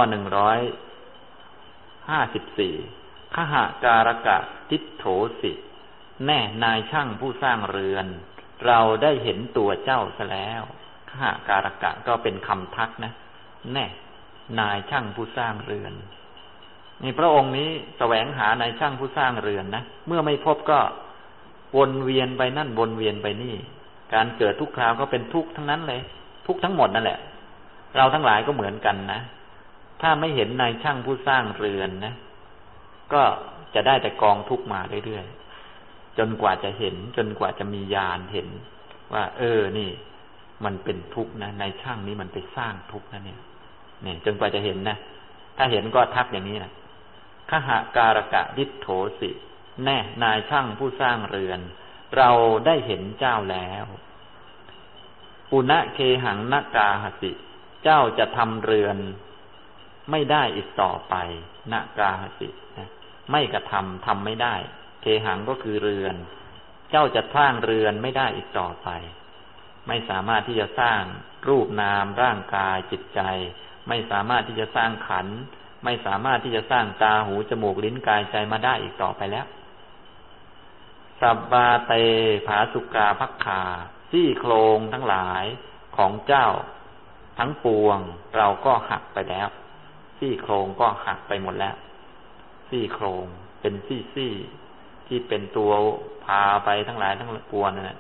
154ขหการกะทิฏโถสิแน่นายช่างผู้สร้างเรือนเราได้เห็นตัวเจ้าซะแล้วขหการกะก็เป็นคำทักนะแน่นายช่างผู้สร้างเรือนนี่พระองค์นี้แสวงหานายช่างผู้สร้างเรือนนะเมื่อไม่พบก็วนเวียนไปนั่นวนเวียนไปนี่การเกิดทุกคราวก็เป็นทุกข์ทั้งนั้นเลยทุกข์ทั้งหมดนั่นแหละเราทั้งหลายก็เหมือนกันนะถ้าไม่เห็นนายช่างผู้สร้างเรือนนะก็จะได้แต่กองทุกข์มาเรื่อยๆจนกว่าจะเห็นจนกว่าจะมีญาณเห็นว่านี่มันเป็นทุกข์นะนายช่างนี้มันไปสร้างทุกข์นะเนี่ยจนกว่าจะเห็นนะถ้าเห็นก็ทักอย่างนี้นะขหการกะทิฏโถสิแน่นายช่างผู้สร้างเรือนเราได้เห็นเจ้าแล้วปุณเคหังนกาหสิเจ้าจะทำเรือนไม่ได้อีกต่อไปนกาหสิไม่กระทำไม่ได้เคหังก็คือเรือนเจ้าจะสร้างเรือนไม่ได้อีกต่อไปไม่สามารถที่จะสร้างรูปนามร่างกายจิตใจไม่สามารถที่จะสร้างขันธ์ไม่สามารถที่จะสร้างตาหูจมูกลิ้นกายใจมาได้อีกต่อไปแล้วสับบาเตภาสุกาภัคคาซี่โครงทั้งหลายของเจ้าทั้งปวงเราก็หักไปแล้วซี่โครงก็หักไปหมดแล้วซี่โครงเป็นซี่ที่เป็นตัวพาไปทั้งหลายทั้งปวงนั่นแหละ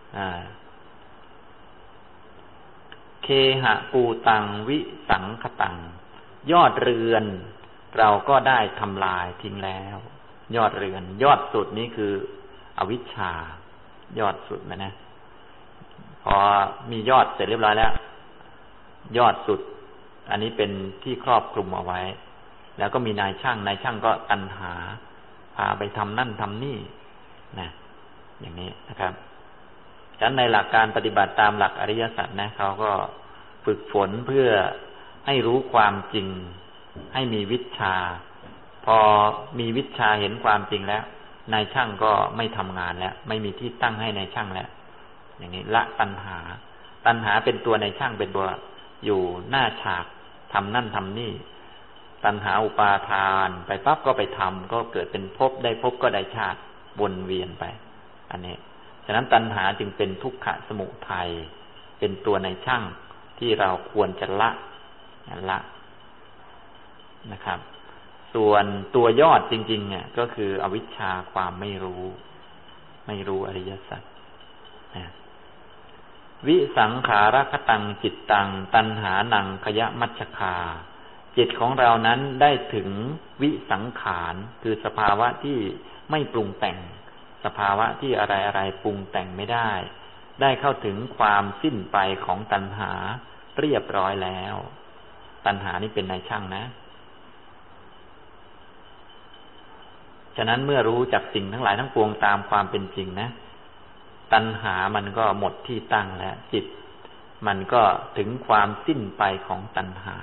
เคหะปูตังวิสังคตังยอดเรือนเราก็ได้ทำลายทิ้งแล้วยอดเรือนยอดสุดนี้คืออวิชชายอดสุดนะพอมียอดเสร็จเรียบร้อยแล้วยอดสุดอันนี้เป็นที่ครอบคลุมเอาไว้แล้วก็มีนายช่างก็ตัณหาพาไปทำนั่นทำนี่นะอย่างนี้นะครับฉะนั้นในหลักการปฏิบัติตามหลักอริยสัจนะเขาก็ฝึกฝนเพื่อให้รู้ความจริงให้มีวิชชาพอมีวิชชาเห็นความจริงแล้วนายช่างก็ไม่ทำงานแล้วไม่มีที่ตั้งให้นายช่างแล้วอย่างนี้ละตัณหาเป็นตัวนายช่างเป็นตัวอยู่หน้าฉากทำนั่นทำนี่ตัณหาอุปาทานไปปั๊บก็ไปทำก็เกิดเป็นภพได้ภพก็ได้ชาติวนเวียนไปอันนี้ฉะนั้นตัณหาจึงเป็นทุกขสมุทัยเป็นตัวนายช่างที่เราควรจะละนะครับส่วนตัวยอดจริงๆเนี่ยก็คืออวิชชาความไม่รู้อริยสัจวิสังขารคตังจิตตังตัณหานังขยมัชฌคาจิตของเรานั้นได้ถึงวิสังขารคือสภาวะที่ไม่ปรุงแต่งสภาวะที่อะไรปรุงแต่งไม่ได้เข้าถึงความสิ้นไปของตัณหาเรียบร้อยแล้วตัณหานี่เป็นนายช่างนะฉะนั้นเมื่อรู้จักสิ่งทั้งหลายทั้งปวงตามความเป็นจริงนะตัณหามันก็หมดที่ตั้งแล้วจิตมันก็ถึงความสิ้นไปของตัณหา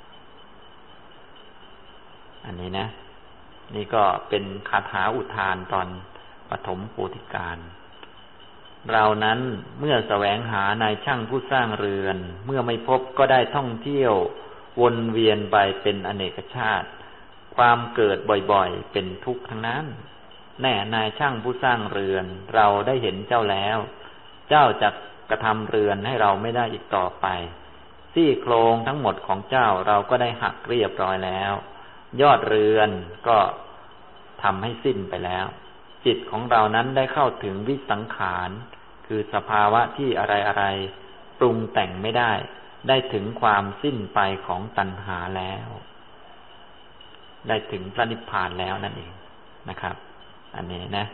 อันนี้นะนี่ก็เป็นคาถาอุทานตอนปฐมโพธิญาณเรานั้นเมื่อแสวงหานายช่างผู้สร้างเรือนเมื่อไม่พบก็ได้ท่องเที่ยววนเวียนไปเป็นอเนกชาติความเกิดบ่อยๆเป็นทุกข์ทั้งนั้นแน่นายช่างผู้สร้างเรือนเราได้เห็นเจ้าแล้วเจ้าจะกระทำเรือนให้เราไม่ได้อีกต่อไปซี่โครงทั้งหมดของเจ้าเราก็ได้หักเรียบร้อยแล้วยอดเรือนก็ทำให้สิ้นไปแล้วจิตของเรานั้นได้เข้าถึงวิสังขารคือสภาวะที่อะไรปรุงแต่งไม่ได้ถึงความสิ้นไปของตัณหาแล้วได้ถึงพระนิพพานแล้วนั่นเองนะครับ อันนี้นะ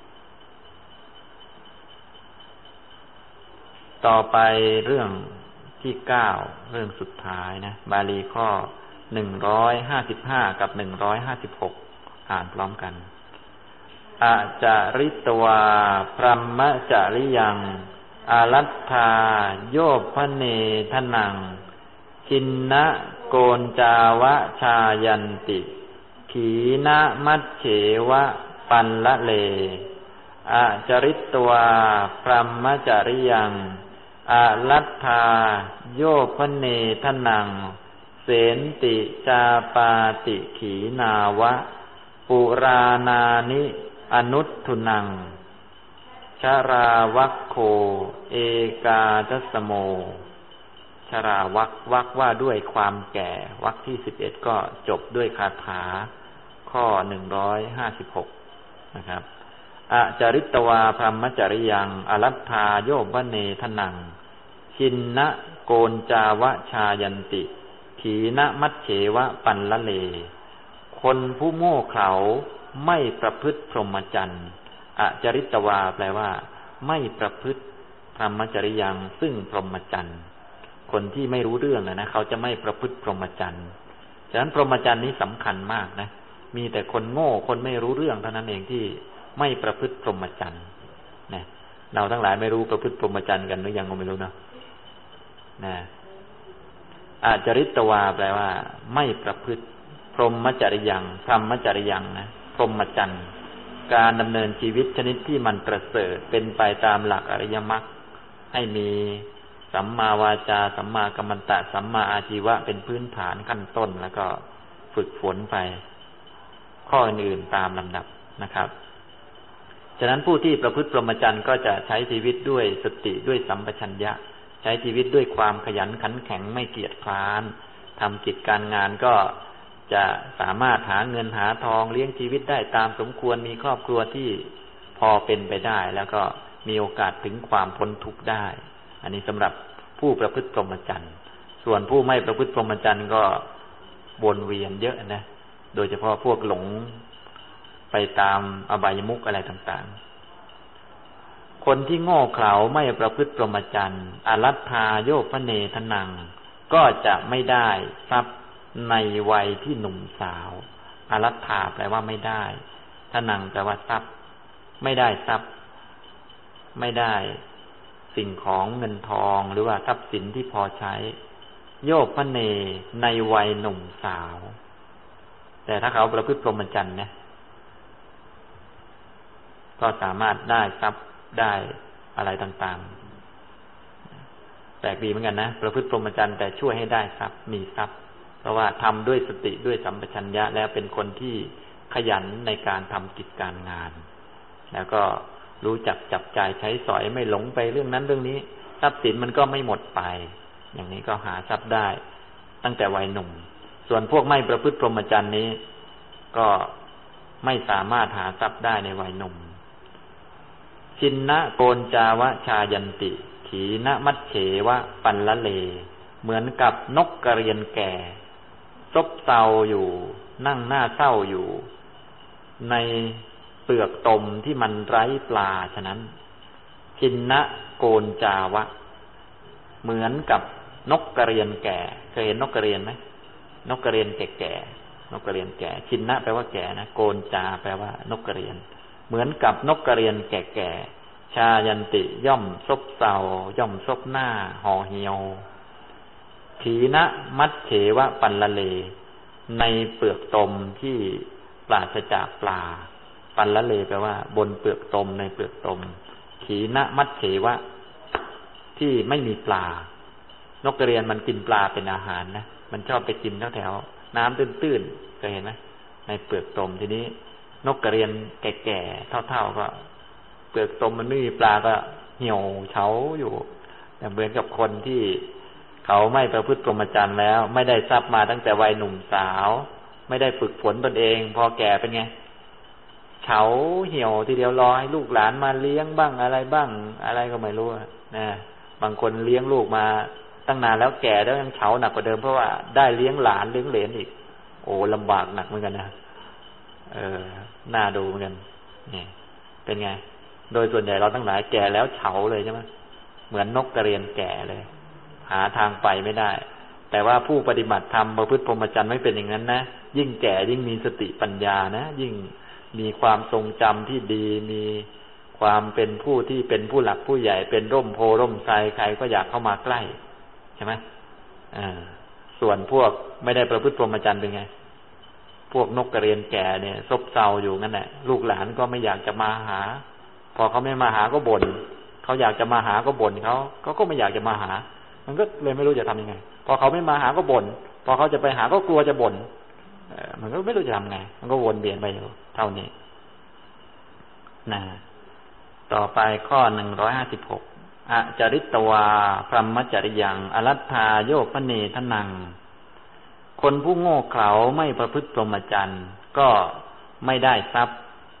ต่อไปเรื่องที่9เรื่องสุดท้ายนะบาลีข้อ155กับ156อ่านพร้อมกันอาจาริตวาพรัมมจาริยังอารัตถาโยพเนทนังชินนะโกนจาวะชายันติขีนะมัชเฉวะปันละเลอาจาริตวาพรัมมจาริยังอารัตถาโยพเนทนังเสนติจาปาติขีนาวะปุรานานิอนุตทุนังชราวัคโคเอกาทัสโมชราวัคว่าด้วยความแก่วรรคที่11ก็จบด้วยคาถาข้อ156นะครับอาจาริตวาพรัมมจาริยังอารัตถาโยพเนทนังชินนะโกนจาวะชายันติขีนะมัชเฉวะปันละเลคนผู้โง่เขลาไม่ประพฤติพรหมจรรย์อจริตวาแปลว่าไม่ประพฤติพรหมจริยังซึ่งพรหมจรรย์คนที่ไม่รู้เรื่องนะเขาจะไม่ประพฤติพรหมจรรย์ฉะนั้นพรหมจรรย์นี้สำคัญมากนะมีแต่คนโง่คนไม่รู้เรื่องเท่านั้นเองที่ไม่ประพฤติพรหมจรรย์นะเราทั้งหลายไม่รู้ประพฤติพรหมจรรย์กันหรือยังก็ไม่รู้นะอาจริตวาแปลว่าไม่ประพฤติพรหมจริยังพรหมจริยังนะพรหมจรรย์การดำเนินชีวิตชนิดที่มันประเสริฐเป็นไปตามหลักอริยมรรคให้มีสัมมาวาจาสัมมากัมมันตะสัมมาอาชีวะเป็นพื้นฐานขั้นต้นแล้วก็ฝึกฝนไปข้ออื่นๆตามลำดับนะครับฉะนั้นผู้ที่ประพฤติพรหมจรรย์ก็จะใช้ชีวิตด้วยสติด้วยสัมปชัญญะใช้ชีวิตด้วยความขยันขันแข็งไม่เกียจคร้านทำกิจการงานก็จะสามารถหาเงินหาทองเลี้ยงชีวิตได้ตามสมควรมีครอบครัวที่พอเป็นไปได้แล้วก็มีโอกาสถึงความพ้นทุกข์ได้อันนี้สำหรับผู้ประพฤติพรหมจรรย์ส่วนผู้ไม่ประพฤติพรหมจรรย์ก็วนเวียนเยอะนะโดยเฉพาะพวกหลงไปตามอบายมุขอะไรต่างๆคนที่โง่เขลาไม่ประพฤติพรหมจรรย์อรัตถาโยพเนทนังก็จะไม่ได้ทรัพย์ในวัยที่หนุ่มสาวอรัตถาแปลว่าไม่ได้ทนังแปลว่าทรัพย์ไม่ได้ทรัพย์ไม่ได้สิ่งของเงินทองหรือว่าทรัพย์สินที่พอใช้โยพเนในวัยหนุ่มสาวแต่ถ้าเขาประพฤติพรหมจรรย์เนี่ยก็สามารถได้ทรัพย์ได้อะไรต่างๆแปลกดีเหมือนกันนะประพฤติพรหมจรรย์แต่ช่วยให้ได้ทรัพย์มีทรัพย์เพราะว่าทำด้วยสติด้วยสัมปชัญญะแล้วเป็นคนที่ขยันในการทำกิจการงานแล้วก็รู้จักจับจ่ายใช้สอยไม่หลงไปเรื่องนั้นเรื่องนี้ทรัพย์สินมันก็ไม่หมดไปอย่างนี้ก็หาทรัพย์ได้ตั้งแต่วัยหนุ่มส่วนพวกไม่ประพฤติพรหมจรรย์นี้ก็ไม่สามารถหาทรัพย์ได้ในวัยหนุ่มชินนะโกนจาวะชายันติขีนะมัชเฉวะปันละเลเหมือนกับนกกระเรียนแก่ซบเซาอยู่นั่งหน้าเศร้าอยู่ในเปลือกตมที่มันไร้ปลาฉะนั้นชินนะโกนจาวะเหมือนกับนกกระเรียนแก่เคยเห็นนกกระเรียนไหมนกกระเรียนแก่ๆนกกระเรียนแก่ชินนะแปลว่าแก่นะโกนจาแปลว่านกกระเรียนเหมือนกับนกกระเรียนแก่ๆชายันติย่อมซบเซาย่อมซบหน้าห่อเหี่ยวขีนะมัชเฉวะปันละเลในเปลือกตมที่ปราศจากปลาปันละเลแปลว่าบนเปลือกตมในเปลือกตมขีนะมัชเฉวะที่ไม่มีปลานกกระเรียนมันกินปลาเป็นอาหารนะมันชอบไปกินแถวๆน้ำตื้นๆเคยเห็นไหมในเปลือกตมทีนี้นกกระเรียนแก่ๆเท่าๆก็เปลือกตมมันไม่มีปลาก็เหี่ยวเฉาอยู่แต่เหมือนกับคนที่เขาไม่ประพฤติพรหมจรรย์แล้วไม่ได้ทรัพย์มาตั้งแต่วัยหนุ่มสาวไม่ได้ฝึกฝนตนเองพอแก่เป็นไงเฉาเหี่ยวทีเดียวรอให้ลูกหลานมาเลี้ยงบ้างอะไรบ้างอะไรก็ไม่รู้นะบางคนเลี้ยงลูกมาตั้งนานแล้วแก่แล้วยังเฉาหนักกว่าเดิมเพราะว่าได้เลี้ยงหลานเลี้ยงเหลนอีกโอ้ลำบากหนักเหมือนกันนะน่าดูเหมือนกันนี่เป็นไงโดยส่วนใหญ่เราทั้งหลายแก่แล้วเฉาเลยใช่ไหมเหมือนนกกระเรียนแก่เลยหาทางไปไม่ได้แต่ว่าผู้ปฏิบัติธรรมประพฤติพรหมจรรย์ไม่เป็นอย่างนั้นนะยิ่งแก่ยิ่งมีสติปัญญานะยิ่งมีความทรงจำที่ดีมีความเป็นผู้ที่เป็นผู้หลักผู้ใหญ่เป็นร่มโพร่มไทรใครก็อยากเข้ามาใกล้ใช่ไหมส่วนพวกไม่ได้ประพฤติพรหมจรรย์เป็นไงพวกนกกระเรียนแก่เนี่ยซบเซาอยู่งั้นแหละลูกหลานก็ไม่อยากจะมาหาพอเขาไม่มาหาก็บ่นเขาอยากจะมาหาก็บ่นเขาก็ไม่อยากจะมาหามันก็เลยไม่รู้จะทำยังไงพอเขาไม่มาหาก็บ่นพอเขาจะไปหาก็กลัวจะบ่นมันก็ไม่รู้จะทำไงมันก็วนเวียนไปอยู่เท่านี้นะต่อไปข้อ156อจริตวาพรหมจริยังอรัตถาโยปเนทนังคนผู้โง่เขลาไม่ประพฤติพรหมจรรย์ก็ไม่ได้ทรัพย์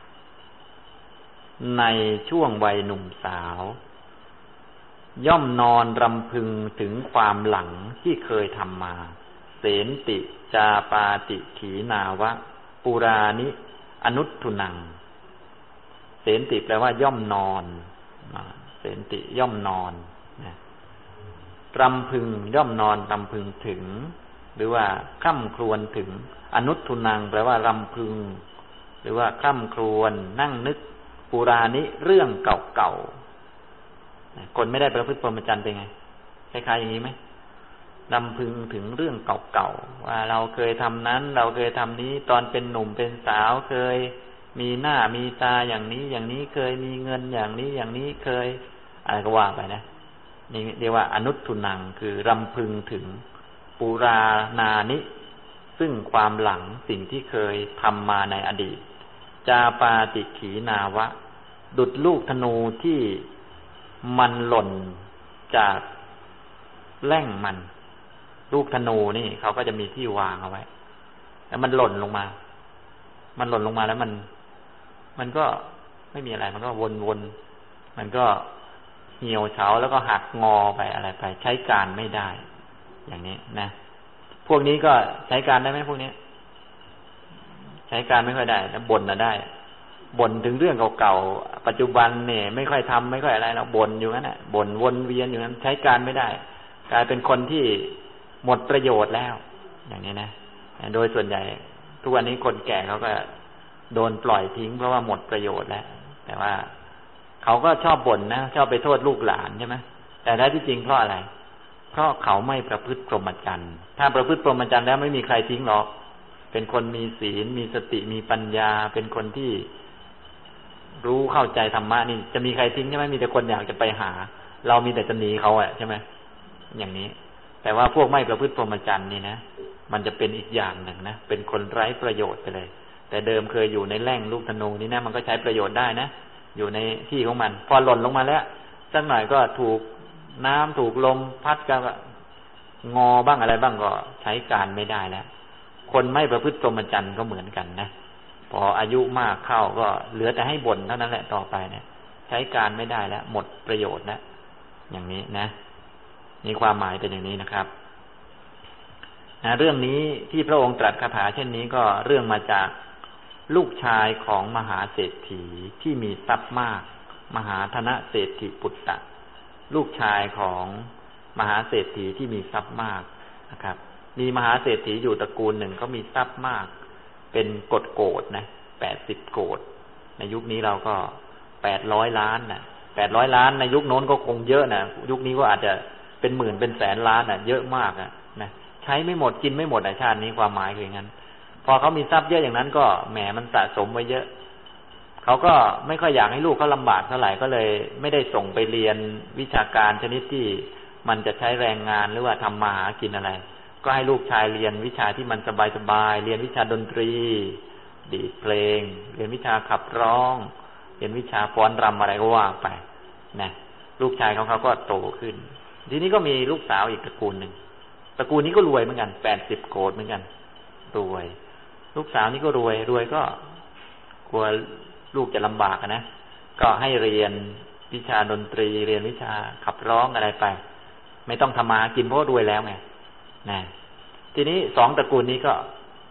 ในช่วงวัยหนุ่มสาวย่อมนอนรำพึงถึงความหลังที่เคยทำมาเสนติจาปาติขีนาวะปุรานิอนุตทุนังเสนติแปลว่าย่อมนอนเสนติย่อมนอนรำพึงย่อมนอนรำพึงถึงหรือว่าคร่ำครวญถึงอนุตทุนังแปลว่ารำพึงหรือว่าคร่ำครวญนั่งนึกปุรานิเรื่องเก่าๆคนไม่ได้ประพฤติพรหมจรรย์เป็นไงคล้ายๆอย่างนี้ไหมรำพึงถึงเรื่องเก่าๆว่าเราเคยทำนั้นเราเคยทำนี้ตอนเป็นหนุ่มเป็นสาวเคยมีหน้ามีตาอย่างนี้อย่างนี้เคยมีเงินอย่างนี้อย่างนี้เคยอะไรก็ว่าไปนะนี่เรียกว่าอนุตทุนังคือรำพึงถึงปุรานานิซึ่งความหลังสิ่งที่เคยทำมาในอดีตจาปาติขีนาวะดุจลูกธนูที่มันหล่นจากแล่งมันลูกธนูนี่เขาก็จะมีที่วางเอาไว้แล้วมันหล่นลงมาแล้วมันก็ไม่มีอะไรมันก็วนมันก็เหี่ยวเฉาแล้วก็หักงอไปอะไรไปใช้การไม่ได้อย่างนี้นะพวกนี้ก็ใช้การได้ไหมพวกนี้ใช้การไม่ค่อยได้แต่บ่นน่ะได้บ่นถึงเรื่องเก่าๆปัจจุบันเนี่ยไม่ค่อยทำไม่ค่อยอะไรเราบ่นอยู่งั้นน่ะบ่นวนเวียนอยู่นั้นใช้การไม่ได้กลายเป็นคนที่หมดประโยชน์แล้วอย่างนี้นะโดยส่วนใหญ่ทุกวันนี้คนแก่เขาก็โดนปล่อยทิ้งเพราะว่าหมดประโยชน์แล้วแต่ว่าเขาก็ชอบบ่นนะชอบไปโทษลูกหลานใช่ไหมแต่แท้ที่จริงเพราะอะไรเพราะเขาไม่ประพฤติพรหมจรรย์ถ้าประพฤติพรหมจรรย์แล้วไม่มีใครทิ้งหรอกเป็นคนมีศีลมีสติมีปัญญาเป็นคนที่รู้เข้าใจธรรมะนี่จะมีใครทิ้งใช่ไหมมีแต่คนอยากจะไปหาเรามีแต่จะหนีเขาอ่ะใช่ไหมอย่างนี้แต่ว่าพวกไม่ประพฤติพรหมจรรย์นี่นะมันจะเป็นอีกอย่างหนึ่งนะเป็นคนไร้ประโยชน์ไปเลยแต่เดิมเคยอยู่ในแหล่งลูกธนูนี่นะมันก็ใช้ประโยชน์ได้นะอยู่ในที่ของมันพอหล่นลงมาแล้วสักหน่อยก็ถูกน้ำถูกลมพัดก็งอบ้างอะไรบ้างก็ใช้การไม่ได้แล้วคนไม่ประพฤติพรหมจรรย์ก็เหมือนกันนะพออายุมากเข้าก็เหลือแต่ให้บ่นเท่านั้นแหละต่อไปเนี่ยใช้การไม่ได้แล้วหมดประโยชน์แล้วอย่างนี้นะมีความหมายเป็นอย่างนี้นะครับเรื่องนี้ที่พระองค์ตรัสคาถาเช่นนี้ก็เรื่องมาจากลูกชายของมหาเศรษฐีที่มีทรัพย์มากมหาธนเศรษฐีปุตตะลูกชายของมหาเศรษฐีที่มีทรัพย์มากนะครับมีมหาเศรษฐีอยู่ตระกูลหนึ่งเขามีทรัพย์มากเป็นโกฏนะ80 โกฏในยุคนี้เราก็800 ล้านนะ800 ล้านในยุคโน้นก็คงเยอะนะยุคนี้ก็อาจจะเป็นหมื่นเป็นแสนล้านนะเยอะมากนะใช้ไม่หมดกินไม่หมดในชาตินี้ความหมายคืออย่างนั้นพอเขามีทรัพย์เยอะอย่างนั้นก็แหมมันสะสมไว้เยอะเขาก็ไม่ค่อยอยากให้ลูกเขาลำบากเท่าไหร่ก็เลยไม่ได้ส่งไปเรียนวิชาการชนิดที่มันจะใช้แรงงานหรือว่าทำมาหากินอะไรก็ให้ลูกชายเรียนวิชาที่มันสบายๆเรียนวิชาดนตรีดีดเพลงเรียนวิชาขับร้องเรียนวิชาฟ้อนรำอะไรก็ว่าไปนะลูกชายของเขาก็โตขึ้นทีนี้ก็มีลูกสาวอีกตระกูลหนึ่งตระกูลนี้ก็รวยเหมือนกัน80 โกฏเหมือนกันรวยลูกสาวนี้ก็รวยก็กลัวลูกจะลำบากนะก็ให้เรียนวิชาดนตรีเรียนวิชาขับร้องอะไรไปไม่ต้องทำมากินเพราะรวยแล้วไงนะทีนี้2 ตระกูลนี้ก็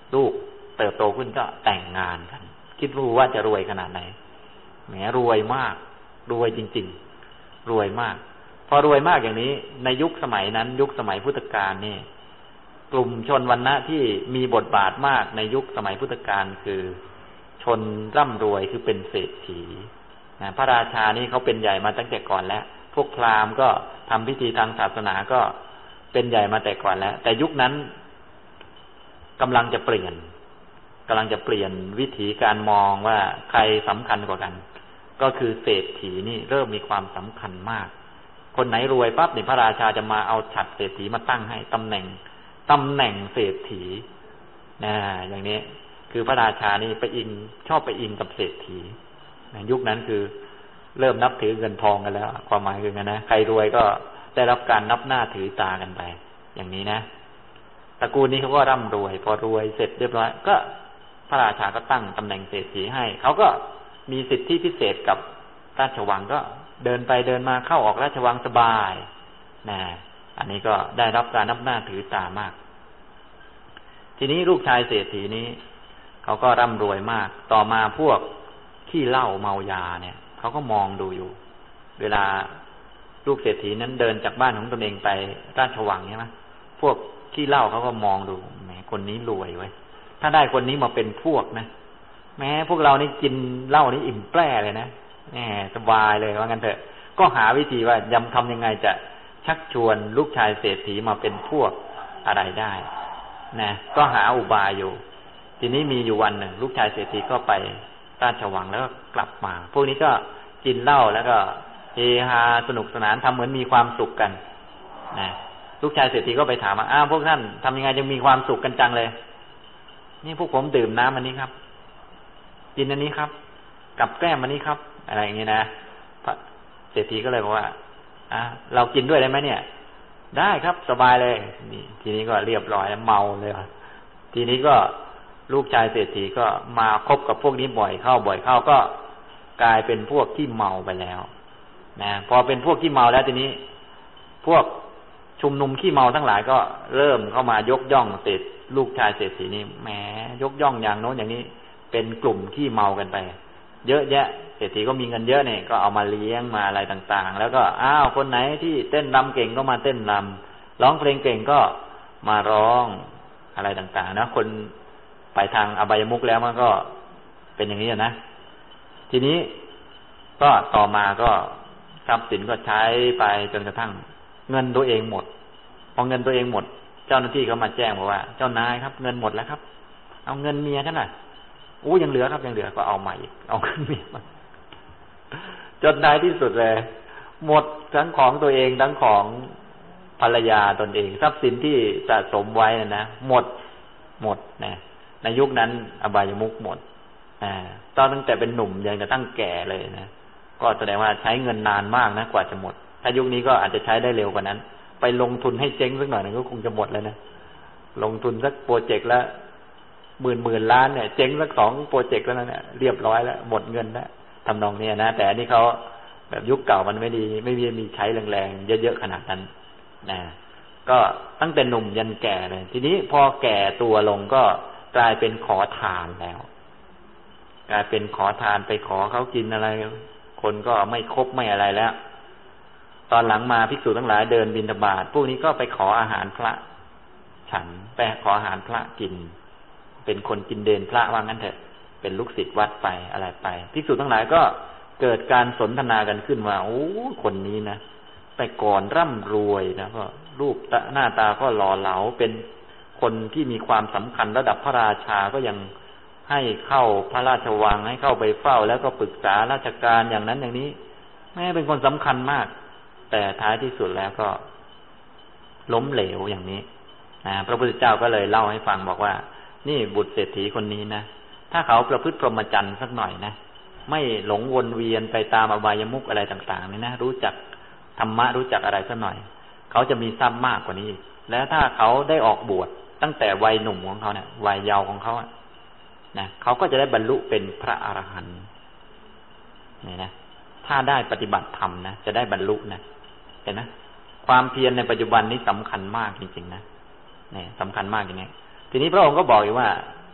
ลูกเติบโตขึ้นก็แต่งงานกันคิดรู้ว่าจะรวยขนาดไหนแหมรวยมากรวยจริงๆรวยมากพอรวยมากอย่างนี้ในยุคสมัยนั้นยุคสมัยพุทธกาลนี่กลุ่มชนวรรณะที่มีบทบาทมากในยุคสมัยพุทธกาลคือชนร่ำรวยคือเป็นเศรษฐีนะพระราชานี่เขาเป็นใหญ่มาตั้งแต่ก่อนแล้วพวกพราหมณ์ก็ทำพิธีทางศาสนาก็เป็นใหญ่มาแต่ก่อนแล้วแต่ยุคนั้นกำลังจะเปลี่ยนวิถีการมองว่าใครสำคัญกว่ากันก็คือเศรษฐีนี่เริ่มมีความสำคัญมากคนไหนรวยปั๊บเนี่ยพระราชาจะมาเอาฉัตรเศรษฐีมาตั้งให้ตำแหน่งเศรษฐีนะอย่างนี้คือพระราชานี่ชอบไปอิงกับเศรษฐีนะยุคนั้นคือเริ่มนับถือเงินทองกันแล้วความหมายคือไงนะใครรวยก็ได้รับการนับหน้าถือตากันไปอย่างนี้นะตระกูลนี้เขาก็ร่ำรวยพอรวยเสร็จเรียบร้อยก็พระราชาก็ตั้งตำแหน่งเศรษฐีให้เขาก็มีสิทธิพิเศษกับราชวังก็เดินไปเดินมาเข้าออกราชวังสบายนะอันนี้ก็ได้รับการนับหน้าถือตามากทีนี้ลูกชายเศรษฐีนี้เขาก็ร่ำรวยมากต่อมาพวกขี้เหล้าเมายาเนี่ยเขาก็มองดูอยู่เวลาลูกเศรษฐีนั้นเดินจากบ้านของตนเองไปราชวังใช่ไหมพวกขี้เหล้าเขาก็มองดูแหมคนนี้รวยไว้ถ้าได้คนนี้มาเป็นพวกนะแม้พวกเรานี่กินเหล้านี่อิ่มแปร่เลยนะแหมสบายเลยว่างั้นเถอะก็หาวิธีว่ายำทำยังไงจะชักชวนลูกชายเศรษฐีมาเป็นพวกอะไรได้นะก็หาอุบายอยู่ทีนี้มีอยู่วันหนึ่งลูกชายเศรษฐีก็ไปราชวังแล้วก็กลับมาพวกนี้ก็กินเหล้าแล้วก็เฮฮาสนุกสนานทำเหมือนมีความสุขกันนะลูกชายเศรษฐีก็ไปถามว่าพวกท่านทำยังไงจึงมีความสุขกันจังเลยนี่พวกผมดื่มน้ำอันนี้ครับกินอันนี้ครับกับแกล้มอันนี้ครับอะไรอย่างนี้นะเศรษฐีก็เลยบอกว่าเรากินด้วยได้ไหมเนี่ยได้ครับสบายเลยนี่ทีนี้ก็เรียบร้อยแล้วเมาเลยทีนี้ก็ลูกชายเศรษฐีก็มาคบกับพวกนี้บ่อยเข้าก็กลายเป็นพวกที่เมาไปแล้วนะพอเป็นพวกที่เมาแล้วทีนี้พวกชุมนุมขี้เมาทั้งหลายก็เริ่มเข้ามายกย่องลูกชายเศรษฐีนี่แหมยกย่องอย่างโน้นอย่างนี้เป็นกลุ่มขี้เมากันไปเยอะแยะเศรษฐีก็มีเงินเยอะเนี่ยก็เอามาเลี้ยงมาอะไรต่างๆแล้วก็คนไหนที่เต้นรำเก่งก็มาเต้นรำร้องเพลงเก่งก็มาร้องอะไรต่างๆนะคนไปทางอบายมุขแล้วมันก็เป็นอย่างนี้นะทีนี้ก็ต่อมาก็ทรัพย์สินก็ใช้ไปจนกระทั่งเงินตัวเองหมดพอเงินตัวเองหมดเจ้าหน้าที่เขามาแจ้งบอกว่าเจ้านายครับเงินหมดแล้วครับเอาเงินเมียฉันหน่อยยังเหลือครับยังเหลือก็เอาใหม่อีกเอาเงินเมียมาจนท้ายที่สุดเลยหมดทั้งของตัวเองทั้งของภรรยาตนเองทรัพย์สินที่สะสมไว้นะหมดนะในยุคนั้นอบายมุขหมดตอนตั้งแต่เป็นหนุ่มยังจะตั้งแก่เลยนะก็แสดงว่าใช้เงินนานมากนะกว่าจะหมดถ้ายุคนี้ก็อาจจะใช้ได้เร็วกว่านั้นไปลงทุนให้เจ๊งสักหน่อยนึงก็คงจะหมดแล้วนะลงทุนสักโปรเจกต์ละหมื่นล้านเนี่ยเจ๊งสัก2โปรเจกต์แล้วนั่นเนี่ยเรียบร้อยแล้วหมดเงินแล้วทำนองนี้นะแต่อันนี้เขาแบบยุคเก่ามันไม่มีใช้แรงๆเยอะๆขนาดนั้นนะก็ตั้งแต่หนุ่มยันแก่เลยทีนี้พอแก่ตัวลงก็กลายเป็นขอทานแล้วกลายเป็นขอทานไปขอเขากินอะไรคนก็ไม่คบไม่อะไรแล้วตอนหลังมาภิกษุทั้งหลายเดินบิณฑบาตพวกนี้ก็ไปขออาหารพระฉันไปขออาหารพระกินเป็นคนกินเดนพระว่างั้นเถอะเป็นลูกศิษย์วัดไปอะไรไปภิกษุทั้งหลายก็เกิดการสนทนากันขึ้นว่าคนนี้นะแต่ก่อนร่ำรวยนะก็รูปหน้าตาก็หล่อเหลาเป็นคนที่มีความสำคัญระดับพระราชาก็ยังให้เข้าพระราชวังให้เข้าไปเฝ้าแล้วก็ปรึกษาราชการอย่างนั้นอย่างนี้แม้เป็นคนสำคัญมากแต่ท้ายที่สุดแล้วก็ล้มเหลวอย่างนี้พระพุทธเจ้าก็เลยเล่าให้ฟังบอกว่านี่บุตรเศรษฐีคนนี้นะถ้าเขาประพฤติพรหมจรรย์สักหน่อยนะไม่หลงวนเวียนไปตามอบายมุขอะไรต่างๆนี่นะรู้จักธรรมะรู้จักอะไรสักหน่อยเขาจะมีทรัพย์มากกว่านี้แล้วถ้าเขาได้ออกบวชตั้งแต่วัยหนุ่มของเขาเนี่ยวัยเยาว์ของเขานะเขาก็จะได้บรรลุเป็นพระอรหันต์นี่นะถ้าได้ปฏิบัติธรรมนะจะได้บรรลุนะเห็นไหมความเพียรในปัจจุบันนี้สำคัญมากจริงๆนะนี่สำคัญมากอย่างนี้ทีนี้พระองค์ก็บอกอยู่ว่า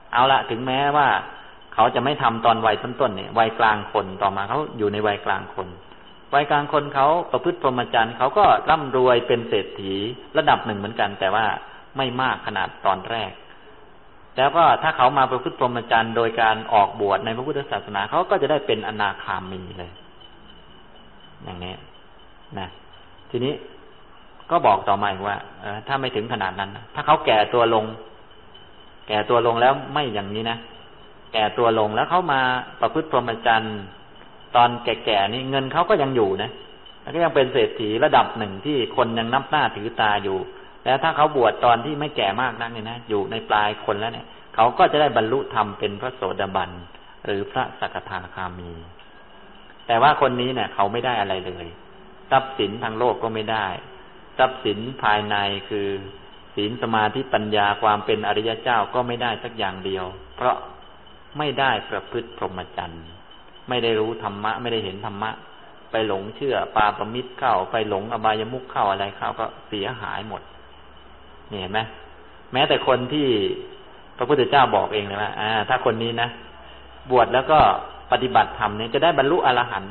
เอาละถึงแม้ว่าเขาจะไม่ทำตอนวัยต้นๆเนี่ยวัยกลางคนต่อมาเขาอยู่ในวัยกลางคนวัยกลางคนเขาประพฤติพรหมจรรย์เขาก็ร่ำรวยเป็นเศรษฐีระดับหนึ่งเหมือนกันแต่ว่าไม่มากขนาดตอนแรกแล้วก็ถ้าเขามาประพฤติพรหมจรรย์โดยการออกบวชในพระพุทธศาสนาเขาก็จะได้เป็นอนาคามีเลยอย่างนี้นะทีนี้ก็บอกต่อมาว่าถ้าไม่ถึงขนาดนั้นถ้าเขาแก่ตัวลงแล้วไม่อย่างนี้นะแก่ตัวลงแล้วเขามาประพฤติพรหมจรรย์ตอนแก่ๆนี่เงินเขาก็ยังอยู่นะแล้วก็ยังเป็นเศรษฐีระดับหนึ่งที่คนยังนับหน้าถือตาอยู่แล้วถ้าเขาบวชตอนที่ไม่แก่มากนักเนี่ยนะอยู่ในปลายคนแล้วเนี่ยเขาก็จะได้บรรลุธรรมเป็นพระโสดาบันหรือพระสกทาคามีแต่ว่าคนนี้เนี่ยเขาไม่ได้อะไรเลยทรัพย์สินทางโลกก็ไม่ได้ทรัพย์สินภายในคือศีลสมาธิปัญญาความเป็นอริยเจ้าก็ไม่ได้สักอย่างเดียวเพราะไม่ได้ประพฤติพรหมจรรย์ไม่ได้รู้ธรรมะไม่ได้เห็นธรรมะไปหลงเชื่อปาปมิตรเข้าไปหลงอบายมุขเข้าอะไรเข้าก็เสียหายหมดนี่เห็นไหมแม้แต่คนที่พระพุทธเจ้าบอกเองเลยว่าถ้าคนนี้นะบวชแล้วก็ปฏิบัติธรรมเนี่ยจะได้บรรลุอรหันต์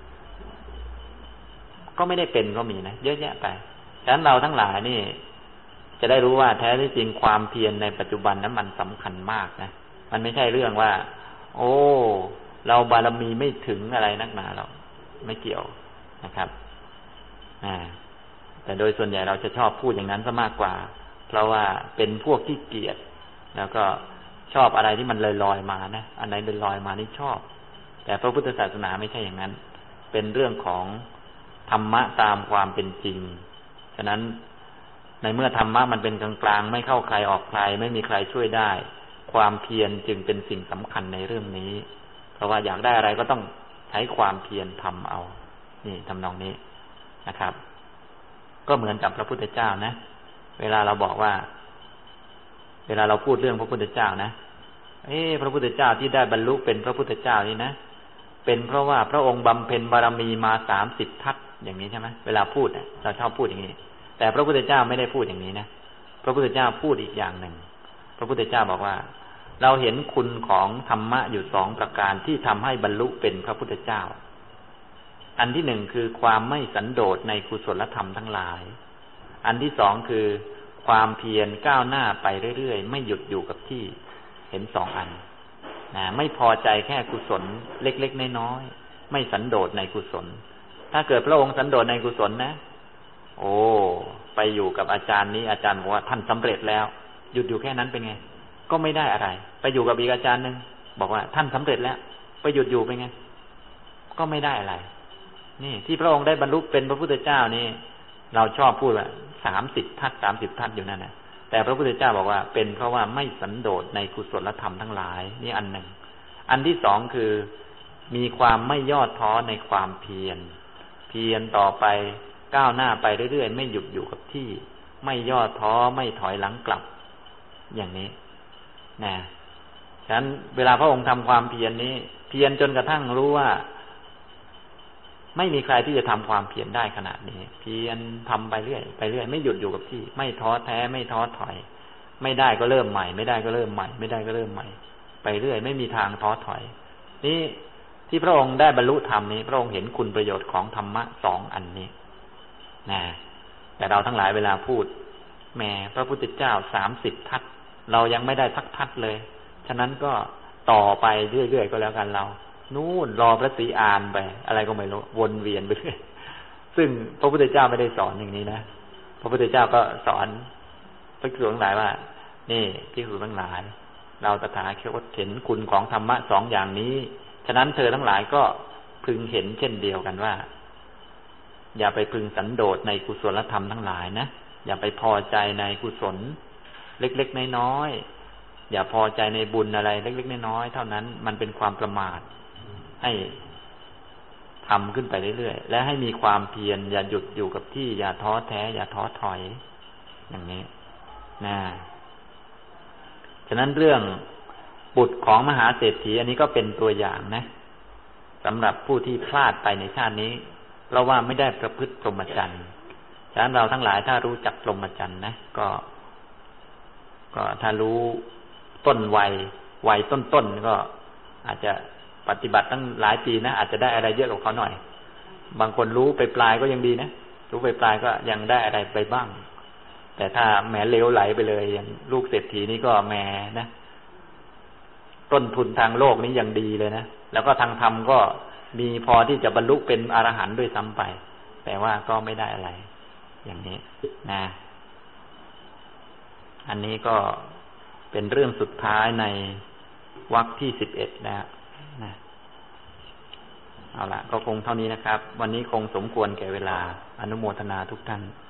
ก็ไม่ได้เป็นก็มีนะเยอะแยะไปฉะนั้นเราทั้งหลายนี่จะได้รู้ว่าแท้ที่จริงความเพียรในปัจจุบันนั้นมันสำคัญมากนะมันไม่ใช่เรื่องว่าโอ้เราบารมีไม่ถึงอะไรนักหนาหรอกไม่เกี่ยวนะครับแต่โดยส่วนใหญ่เราจะชอบพูดอย่างนั้นซะมากกว่าเพราะว่าเป็นพวกที่เกียจแล้วก็ชอบอะไรที่มันลอยๆมานะอันไหนลอยๆมานี่ชอบแต่พระพุทธศาสนาไม่ใช่อย่างนั้นเป็นเรื่องของธรรมะตามความเป็นจริงฉะนั้นในเมื่อธรรมะมันเป็นกลางๆไม่เข้าใครออกใครไม่มีใครช่วยได้ความเพียรจึงเป็นสิ่งสำคัญในเรื่องนี้เพราะว่าอยากได้อะไรก็ต้องใช้ความเพียรทำเอานี่ทำนองนี้นะครับก็เหมือนกับพระพุทธเจ้านะเวลาเราบอกว่าเวลาเราพูดเรื่องพระพุทธเจ้านะพระพุทธเจ้าที่ได้บรรลุเป็นพระพุทธเจ้านี่นะเป็นเพราะว่าพระองค์บำเพ็ญบารมีมา30 ทัศอย่างนี้ใช่ไหมเวลาพูดเราชอบพูดอย่างนี้แต่พระพุทธเจ้าไม่ได้พูดอย่างนี้นะพระพุทธเจ้าพูดอีกอย่างหนึ่งพระพุทธเจ้าบอกว่าเราเห็นคุณของธรรมะอยู่2 ประการที่ทำให้บรรลุเป็นพระพุทธเจ้าอันที่1คือความไม่สันโดษในกุศลธรรมทั้งหลายอันที่2คือความเพียรก้าวหน้าไปเรื่อยๆไม่หยุดอยู่กับที่เห็น2 อันนะไม่พอใจแค่กุศลเล็กๆน้อยๆไม่สันโดษในกุศลถ้าเกิดพระองค์สันโดษในกุศลนะโอ้ไปอยู่กับอาจารย์นี้อาจารย์บอกว่าท่านสำเร็จแล้วหยุดอยู่แค่นั้นเป็นไงก็ไม่ได้อะไรไปอยู่กับอีกอาจารย์นึงบอกว่าท่านสำเร็จแล้วไปหยุดอยู่เป็นไงก็ไม่ได้อะไรนี่ที่พระองค์ได้บรรลุเป็นพระพุทธเจ้านี่เราชอบพูดว่า30 ทัศ30 ทัศอยู่นั่นนะแต่พระพุทธเจ้าบอกว่าเป็นเพราะว่าไม่สันโดษในกุศลธรรมทั้งหลายนี่อันหนึ่งอันที่2คือมีความไม่ย่อท้อในความเพียรต่อไปก้าวหน้าไปเรื่อยๆไม่หยุดอยู่กับที่ไม่ย่อท้อไม่ถอยหลังกลับอย่างนี้นะฉะนั้นเวลาพระองค์ทำความเพียรนี้เพียรจนกระทั่งรู้ว่าไม่มีใครที่จะทำความเพียรได้ขนาดนี้เพียรทำไปเรื่อยไม่หยุดอยู่กับที่ไม่ท้อแท้ไม่ท้อถอยไม่ได้ก็เริ่มใหม่ไม่ได้ก็เริ่มใหม่ไม่ได้ก็เริ่มใหม่ไปเรื่อยไม่มีทางท้อถอยนี่ที่พระองค์ได้บรรลุธรรมนี้พระองค์เห็นคุณประโยชน์ของธรรมะ2 อันนี้นะแต่เราทั้งหลายเวลาพูดแหมพระพุทธเจ้า30 ทัศเรายังไม่ได้สักทัศเลยฉะนั้นก็ต่อไปเรื่อยๆก็แล้วกันเรานู่นรอพระศรีอานไปอะไรก็ไม่รู้วนเวียนไปเรื่อยซึ่งพระพุทธเจ้าไม่ได้สอนอย่างนี้นะพระพุทธเจ้าก็สอนภิกษุทั้งหลายว่านี่ภิกษุทั้งหลายเราตถาคตเห็นคุณของธรรมะ2 อย่างนี้ฉะนั้นเธอทั้งหลายก็พึงเห็นเช่นเดียวกันว่าอย่าไปพึงสันโดษในกุศลธรรมทั้งหลายนะอย่าไปพอใจในกุศลเล็กๆน้อยๆอย่าพอใจในบุญอะไรเล็กๆน้อยๆเท่านั้นมันเป็นความประมาทให้ทำขึ้นไปเรื่อยๆและให้มีความเพียรอย่าหยุดอยู่กับที่อย่าท้อแท้อย่าท้อถอยอย่างนี้นะฉะนั้นเรื่องบุตรของมหาเศรษฐีอันนี้ก็เป็นตัวอย่างนะสำหรับผู้ที่พลาดไปในชาตินี้เพราะว่าไม่ได้ประพฤติพรหมจรรย์ฉะนั้นเราทั้งหลายถ้ารู้จักพรหมจรรย์นะก็ถ้ารู้ต้นวัยต้นก็อาจจะปฏิบัติตั้งหลายปีนะอาจจะได้อะไรเยอะกว่าเขาหน่อยบางคนรู้ไปปลายก็ยังดีนะรู้ไปปลายก็ยังได้อะไรไปบ้างแต่ถ้าแหมเลวไหลไปเลยอย่างลูกเศรษฐีนี่ก็แหมนะต้นทุนทางโลกนี้ยังดีเลยนะแล้วก็ทางธรรมก็มีพอที่จะบรรลุเป็นอรหันต์ด้วยซ้ำไปแต่ว่าก็ไม่ได้อะไรอย่างนี้นะอันนี้ก็เป็นเรื่องสุดท้ายในวรรคที่11นะเอาละก็คงเท่านี้นะครับวันนี้คงสมควรแก่เวลาอนุโมทนาทุกท่าน